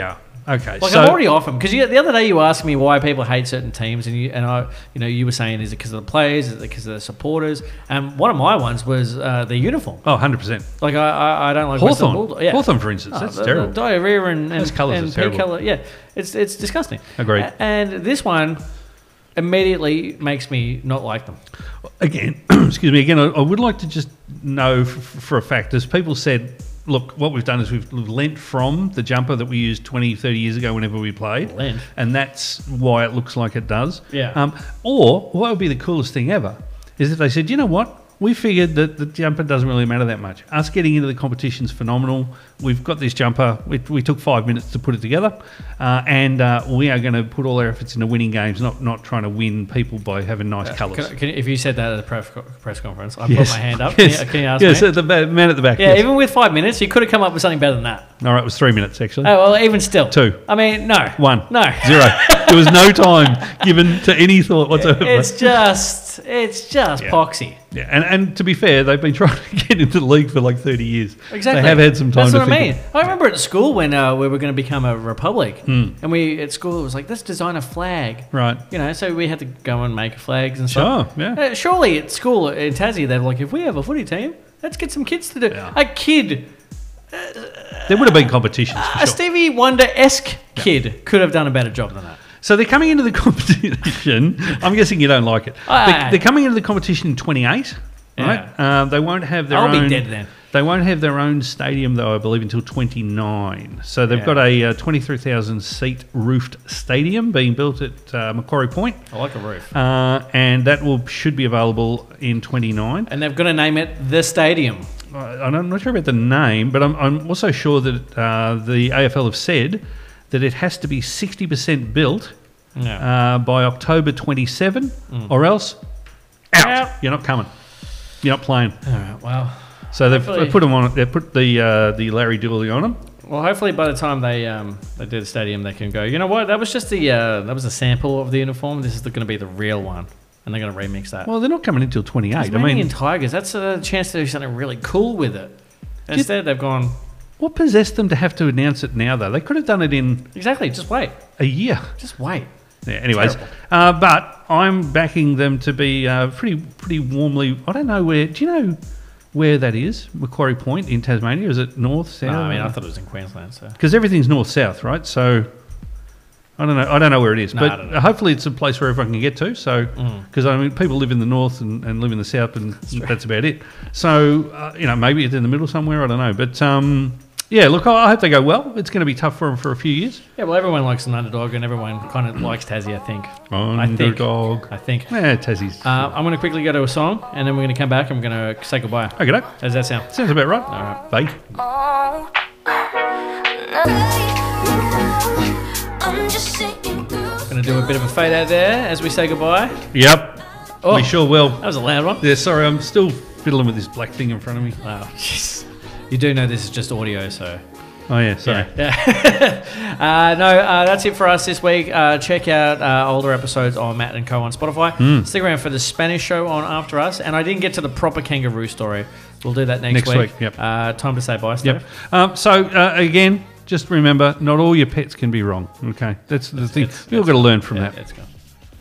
Okay,
Like
so
I'm already off them because the other day you asked me why people hate certain teams, and you and I, you know, you were saying is it because of the players, is it because of the supporters? And one of my ones was uh, the uniform.
oh, one hundred percent.
Like I, I, I don't like Western
Hawthorn.
Bulldog- Yeah.
Hawthorn, for instance,
Oh,
that's
the,
terrible.
The diarrhea and, and
Those colours
and
are terrible.
pink colour, yeah, it's it's disgusting.
Agreed.
A- And this one immediately makes me not like them.
Again, excuse me. Again, I, I would like to just know f- for a fact, as people said, look, what we've done is we've, we've lent from the jumper that we used twenty, thirty years ago whenever we played.
Lent.
And that's why it looks like it does.
Yeah.
Um, or what would be the coolest thing ever is if they said, you know what? We figured that the jumper doesn't really matter that much. Us getting into the competition's phenomenal. We've got this jumper. We, we took five minutes to put it together, uh, and uh, we are going to put all our efforts into winning games, not not trying to win people by having nice colours.
Can, can, if you said that at a press, press conference, I
Yes.
put my hand up.
Yes.
Can, you, can you ask
yes,
me?
the ba- man at the back.
Yeah,
yes.
even with five minutes, you could have come up with something better than that.
All right, it was three minutes actually.
Oh, well, even still.
Two.
I mean, no.
One.
No.
Zero. There was no time given to any thought whatsoever.
It's just, it's just
Yeah.
poxy.
Yeah, and, and to be fair, they've been trying to get into the league for like thirty years.
Exactly.
They have had some time
That's
to
what I
think
mean. I remember at school when uh, we were going to become a republic,
Hmm.
and we at school it was like, let's design a flag.
Right.
You know, so we had to go and make flags and stuff.
Sure, yeah.
Uh, surely at school in Tassie, they're like, if we have a footy team, let's get some kids to do.
Yeah.
A kid,
There would have been competitions for
a
sure.
Stevie Wonder esque kid could have done a better job than that.
So they're coming into the competition. I'm guessing you don't like it.
Ah.
They, they're coming into the competition in twenty-eight, right?
Yeah.
Uh, they won't have their
I'll be
own.
dead then.
They won't have their own stadium though, I believe, until twenty-nine. So they've
Yeah.
got a uh, twenty-three thousand seat roofed stadium being built at uh, Macquarie Point,
I like a roof.
uh, and that will should be available in twenty-nine.
And they've got to name it the stadium.
I- I'm not sure about the name, but I'm, I'm also sure that uh, the A F L have said that it has to be sixty percent built
Yeah.
uh, by October twenty-seventh, or else out.
Out.
You're not coming. You're not playing.
All right, well.
So they've,
Hopefully-
they've put them on. They put the uh, the Larry Dooley on them.
Well, hopefully by the time they um, they do the stadium, they can go, you know what, that was just the uh, that was a sample of the uniform. This is going to be the real one, and they're going to remix that.
Well, they're not coming until twenty-eight. I
Tasmanian
mean,
Tigers, that's a chance to do something really cool with it. Instead, they've gone,
what possessed them to have to announce it now? Though they could have done it in
exactly, just wait,
a year.
just wait.
Yeah, anyways,
Terrible.
uh, but I'm backing them to be uh, pretty pretty warmly. I don't know where. Do you know where that is? Macquarie Point in Tasmania? Is it north, south?
No, I mean, I thought it was in Queensland, so.
because everything's north south, right? So I don't know. I don't know where it is,
No, I
but
don't know.
hopefully it's a place where everyone can get to. So
Mm.
because I mean, people live in the north and, and live in the south, and that's, about it. So uh, you know, maybe it's in the middle somewhere. I don't know, but um, yeah. Look, I, I hope they go well. It's going to be tough for them for a few years.
Yeah, well, everyone likes an underdog, and everyone kind of likes Tassie, I think.
Underdog.
I think. I think.
Yeah, Tassie's.
Uh, I'm going to quickly go to a song, and then we're going to come back, and we're going to say goodbye.
okay, no,
How does that sound?
sounds about right.
All right.
Bye.
Oh, I'm just saying you.
Going to do a bit of a fade out there as we say goodbye.
Yep,
Oh,
we sure will.
That was a loud one.
Yeah, sorry, I'm still fiddling with this black thing in front of me.
Wow, jeez. You do know this is just audio, so.
Oh yeah, sorry.
Yeah. yeah. uh, no, uh, that's it for us this week. Uh, check out uh, older episodes on Matt and Co on Spotify.
Mm.
Stick around for the Spanish show on After Us. And I didn't get to the proper kangaroo story. We'll do that next,
Next
week.
week, yep.
Uh, time to say bye, Steve.
Yep. Um, so uh, again, just remember, not all your pets can be wrong. Okay, that's the thing.
It's-
We've all got to learn from
Yeah,
that.
it's gone.